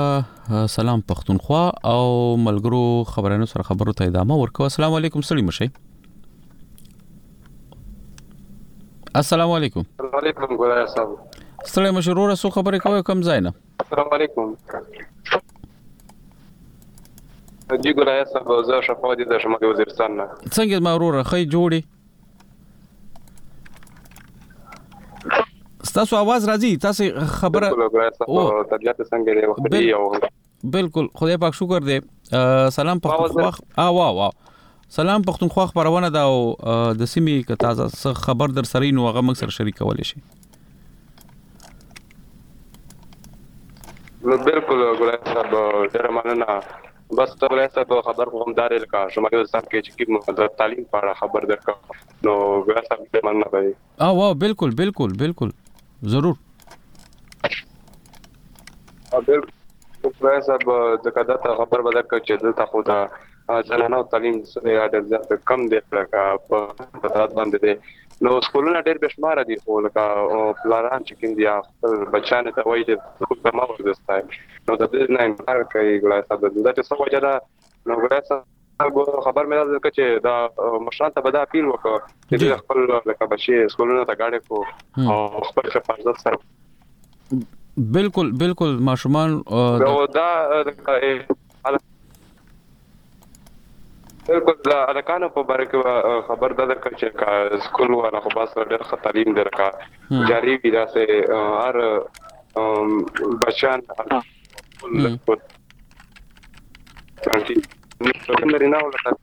د سلام پښتونخوا او ملګرو خبرونه سره خبرو ته ادامه ورکوه. السلام علیکم سلیم شي. السلام علیکم. وعلیکم ګلای صاحب. ستړی مشروره سو خبرې کوي کم ځای نه. السلام علیکم. جی ګلای صاحب زه شفاعت د شمال وزیرستان نه. څنګه ما وروره خې جوړي تاسو आवाज راځي تاسو خبره او طبيعت څنګه دی وختي او بالکل خدای پاک شکر دې سلام پختونخوا ا وا وا سلام پختونخوا خبرونه دا او د سیمې ک تازه خبر در سره نو هغه مکسر شریکول شي. بالکل ګلای صاحب ډیر مننه. بس ګلای صاحب خبر کوم دار لکه شمالي وزارت کې چې کوم د تعلیم په اړه خبر درکړم نو ګلای صاحب ډیر مننه کوي. ا وا بالکل بالکل بالکل ضرور. بالکل ګلای صاحب د کدا ته خبر بدل کړ چې دلته خو دا ځلانو تعلیم سره ډېر زیات کم دی لکه په پتات باندې دي نو سکولونه ډېر بشمار دي خو لکه پلانان چې کوم دي خپل بچانه ته وایي چې خو په ما ورځستای نو د دې نه انکار کوي ګلای صاحب د دې څه وجه ده نو ګلای صاحب خبر مې راځي چې دا مشران ته به دا اپیل وکړي چې خپل لکه بچي سکولونه ته گاډي کو او خپل حفاظت سره بالکل بالکل ماشومان دا بالکل دا الکانو په باره کې خبر ده چې سکول والا خو بس ډېر ښه تعلیم درکا جاری وي داسې هر بچان لري نه ولا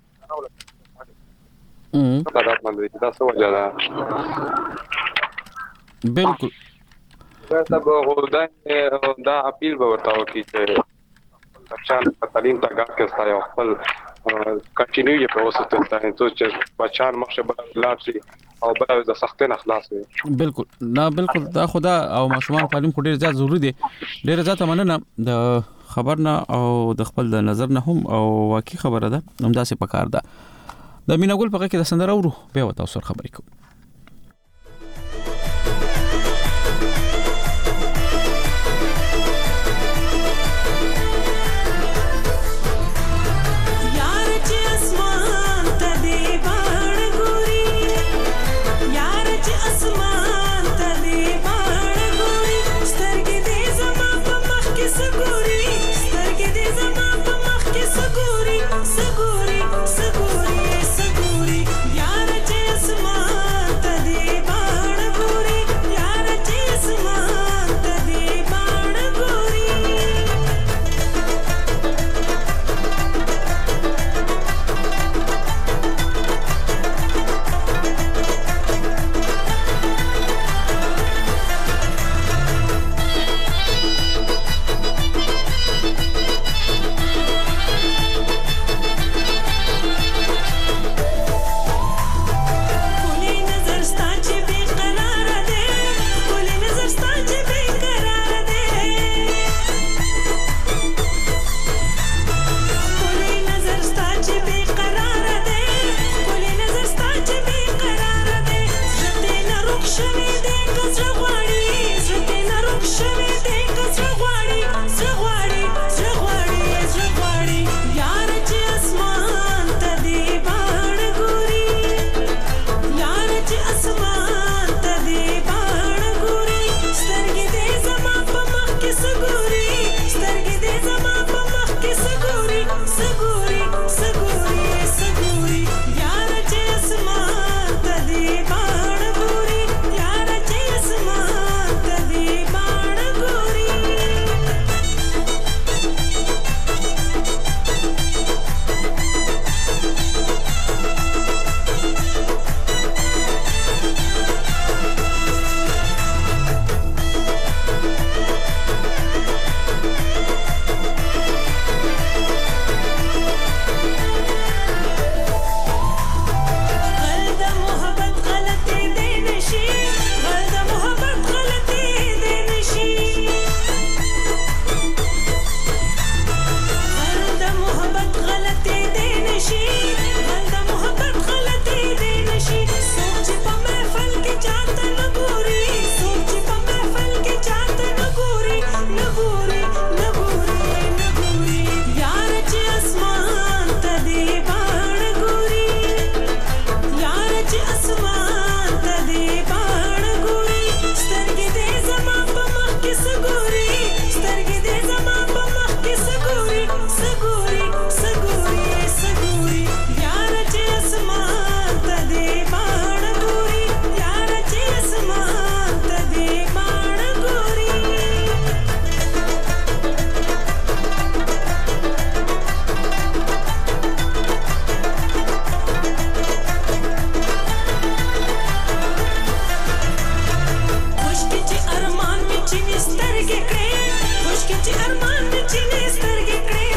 ام دا باندې دا څه وجه ده بالکل دا سبا دا دا اپیل به ورته وکړي چې بچان په تعلیم ته ګټه کوي او خپل کنټینیو یې پروسس ته چې بچان مخشه به لاړ شي او به د سختۍ نه خلاص وي. بالکل نه بالکل دا خدا او ماشومان تعلیم خو ډیر زیات ضروری دی. ډیر زیات مننه د خبر نه او د خپل د نظر نه هم او واقعي خبره ده هم داسې پکار ده. د میناګل په کې د سندره ورو به وتا سره خبرې کوو. Saguri, saguri, saguri, yaar je asmaan چینې سترګې کړې خوشکې چې ارمان مې چینې سترګې کړې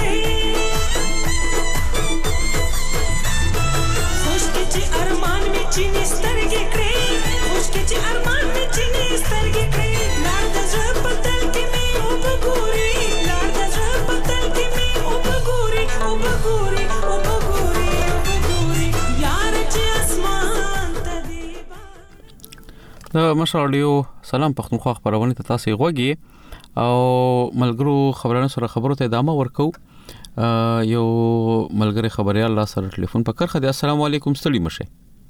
خوشکې چې ارمان مې چینې سترګې کړې خوشکې چې ارمان مې چینې سترګې کړې لار د زړه په تل کې مې اوبه ګوري لار د زړه په تل کې مې اوبه ګوري اوبه ګوري اوبه ګوري اوبه ګوري یار چې اسمان ته دی د مشال رادیو سلام پښتونخوا خبرونه ته تاسو غوږی او ملګرو خبرونه سره خبرو ته ادامه ورکو یو ملګری خبريال الله سره ټلیفون په کرخه دی السلام علیکم ستړي مشه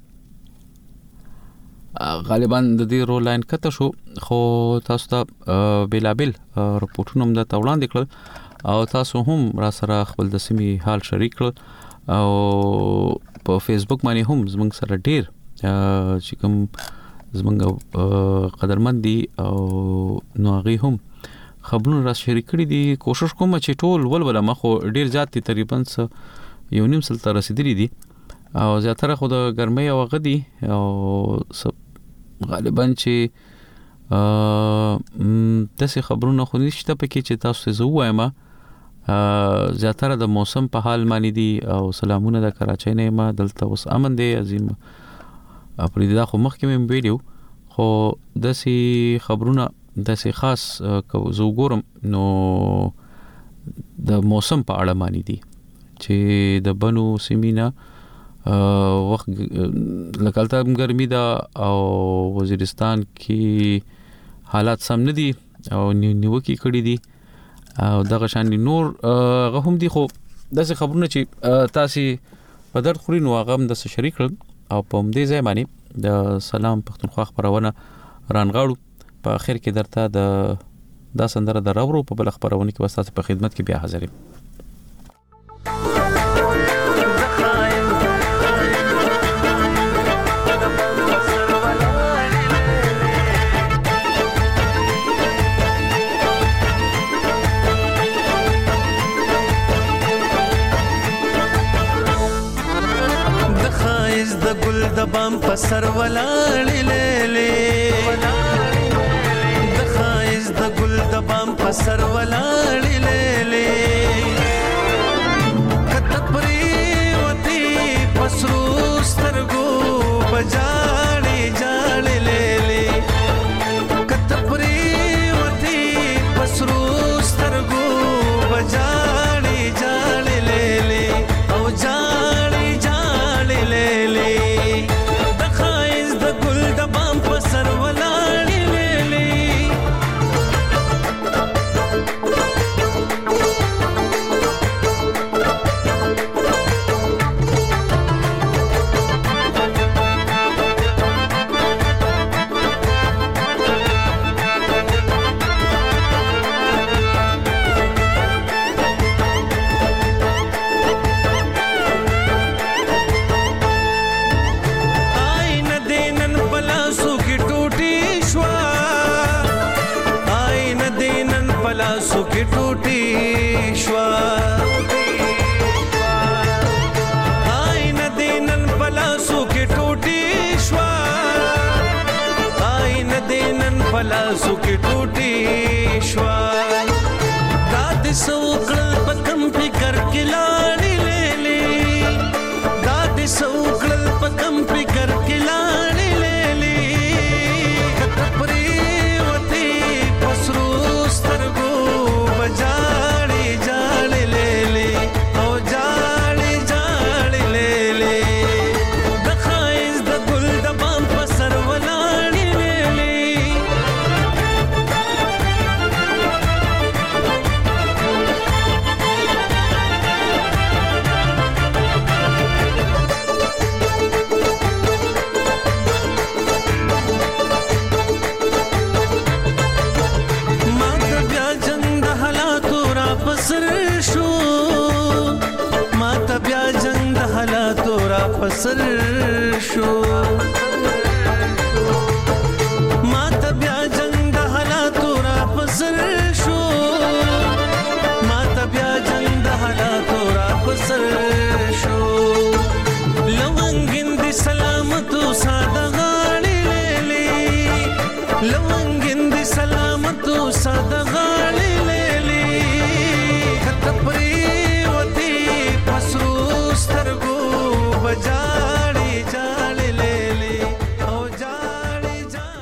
غالبا د دې رو لاین کته شو خو تاسو ته بیلابل رپورټونه هم د توړاندې کړل او تاسو هم را سره خپل د سیمې حال شریک کړل او په فیسبوک باندې هم زموږ سره ډیر چې کوم زموږ قدرمن دي او نو هغه هم خبرونه را شریک کړي دي کوشش کوم چې ټول ولول مخو ډیر زیات تقریبا یو نیم سل تر رسیدلی دي او زیاتره خو د ګرمۍ او غدي او غالبا چې تاسو خبرونه خو نشته پکې چې تاسو زه وایم زیاتره د موسم په حال مانی دي او سلامونه د کراچۍ نه ما دلته اوس امن دی عظیم پرې دا خو مخکې مې ویډیو خو داسې خبرونه داسې خاص زه وګورم نو د موسم په اړه مانی دي چې د بنو سیمینا وخت لکالته ګرمي دا او وزیرستان کې حالات سم نه دي او نیوکي کړي دي او دغه شان نور غهم دي خو داسې خبرونه چې تاسو په درد خوري نو هغه هم د شریک او په دې ځای باندې د سلام پښتونخوا خبرونه رانغاړو په اخر کې درته د دا سندره د راورو په بل خبرونه کې واسطه په خدمت کې بیا حاضر یم د بام په سر ولاړې لېلې د خایز د ګل د بام په سر ولاړې لېلې کته پرې وتی پسرو سترګو بجاړې جاړې لېلې کته پرې وتی پسرو سترګو بجاړې جاړې لېلې او جاړې جاړې لېلې پلاسو کې ټوټي شوا داد سوکل پکم فکر کې لاړې لېلې داد سوکل پکم فکر کې لاړې لېلې کتپري وتی پسرو سترګو بجاړې جاړې لېلې او جاړې جاړې لېلې د خایز د ګل د بام په سر ولاړې لېلې پسر شو ما ته بیا جنگ د حالاتو را پسر شو ما ته بیا جنگ د حالاتو را پسر شو لونګین دي سلامتو ساده غاړي لېلې لونګ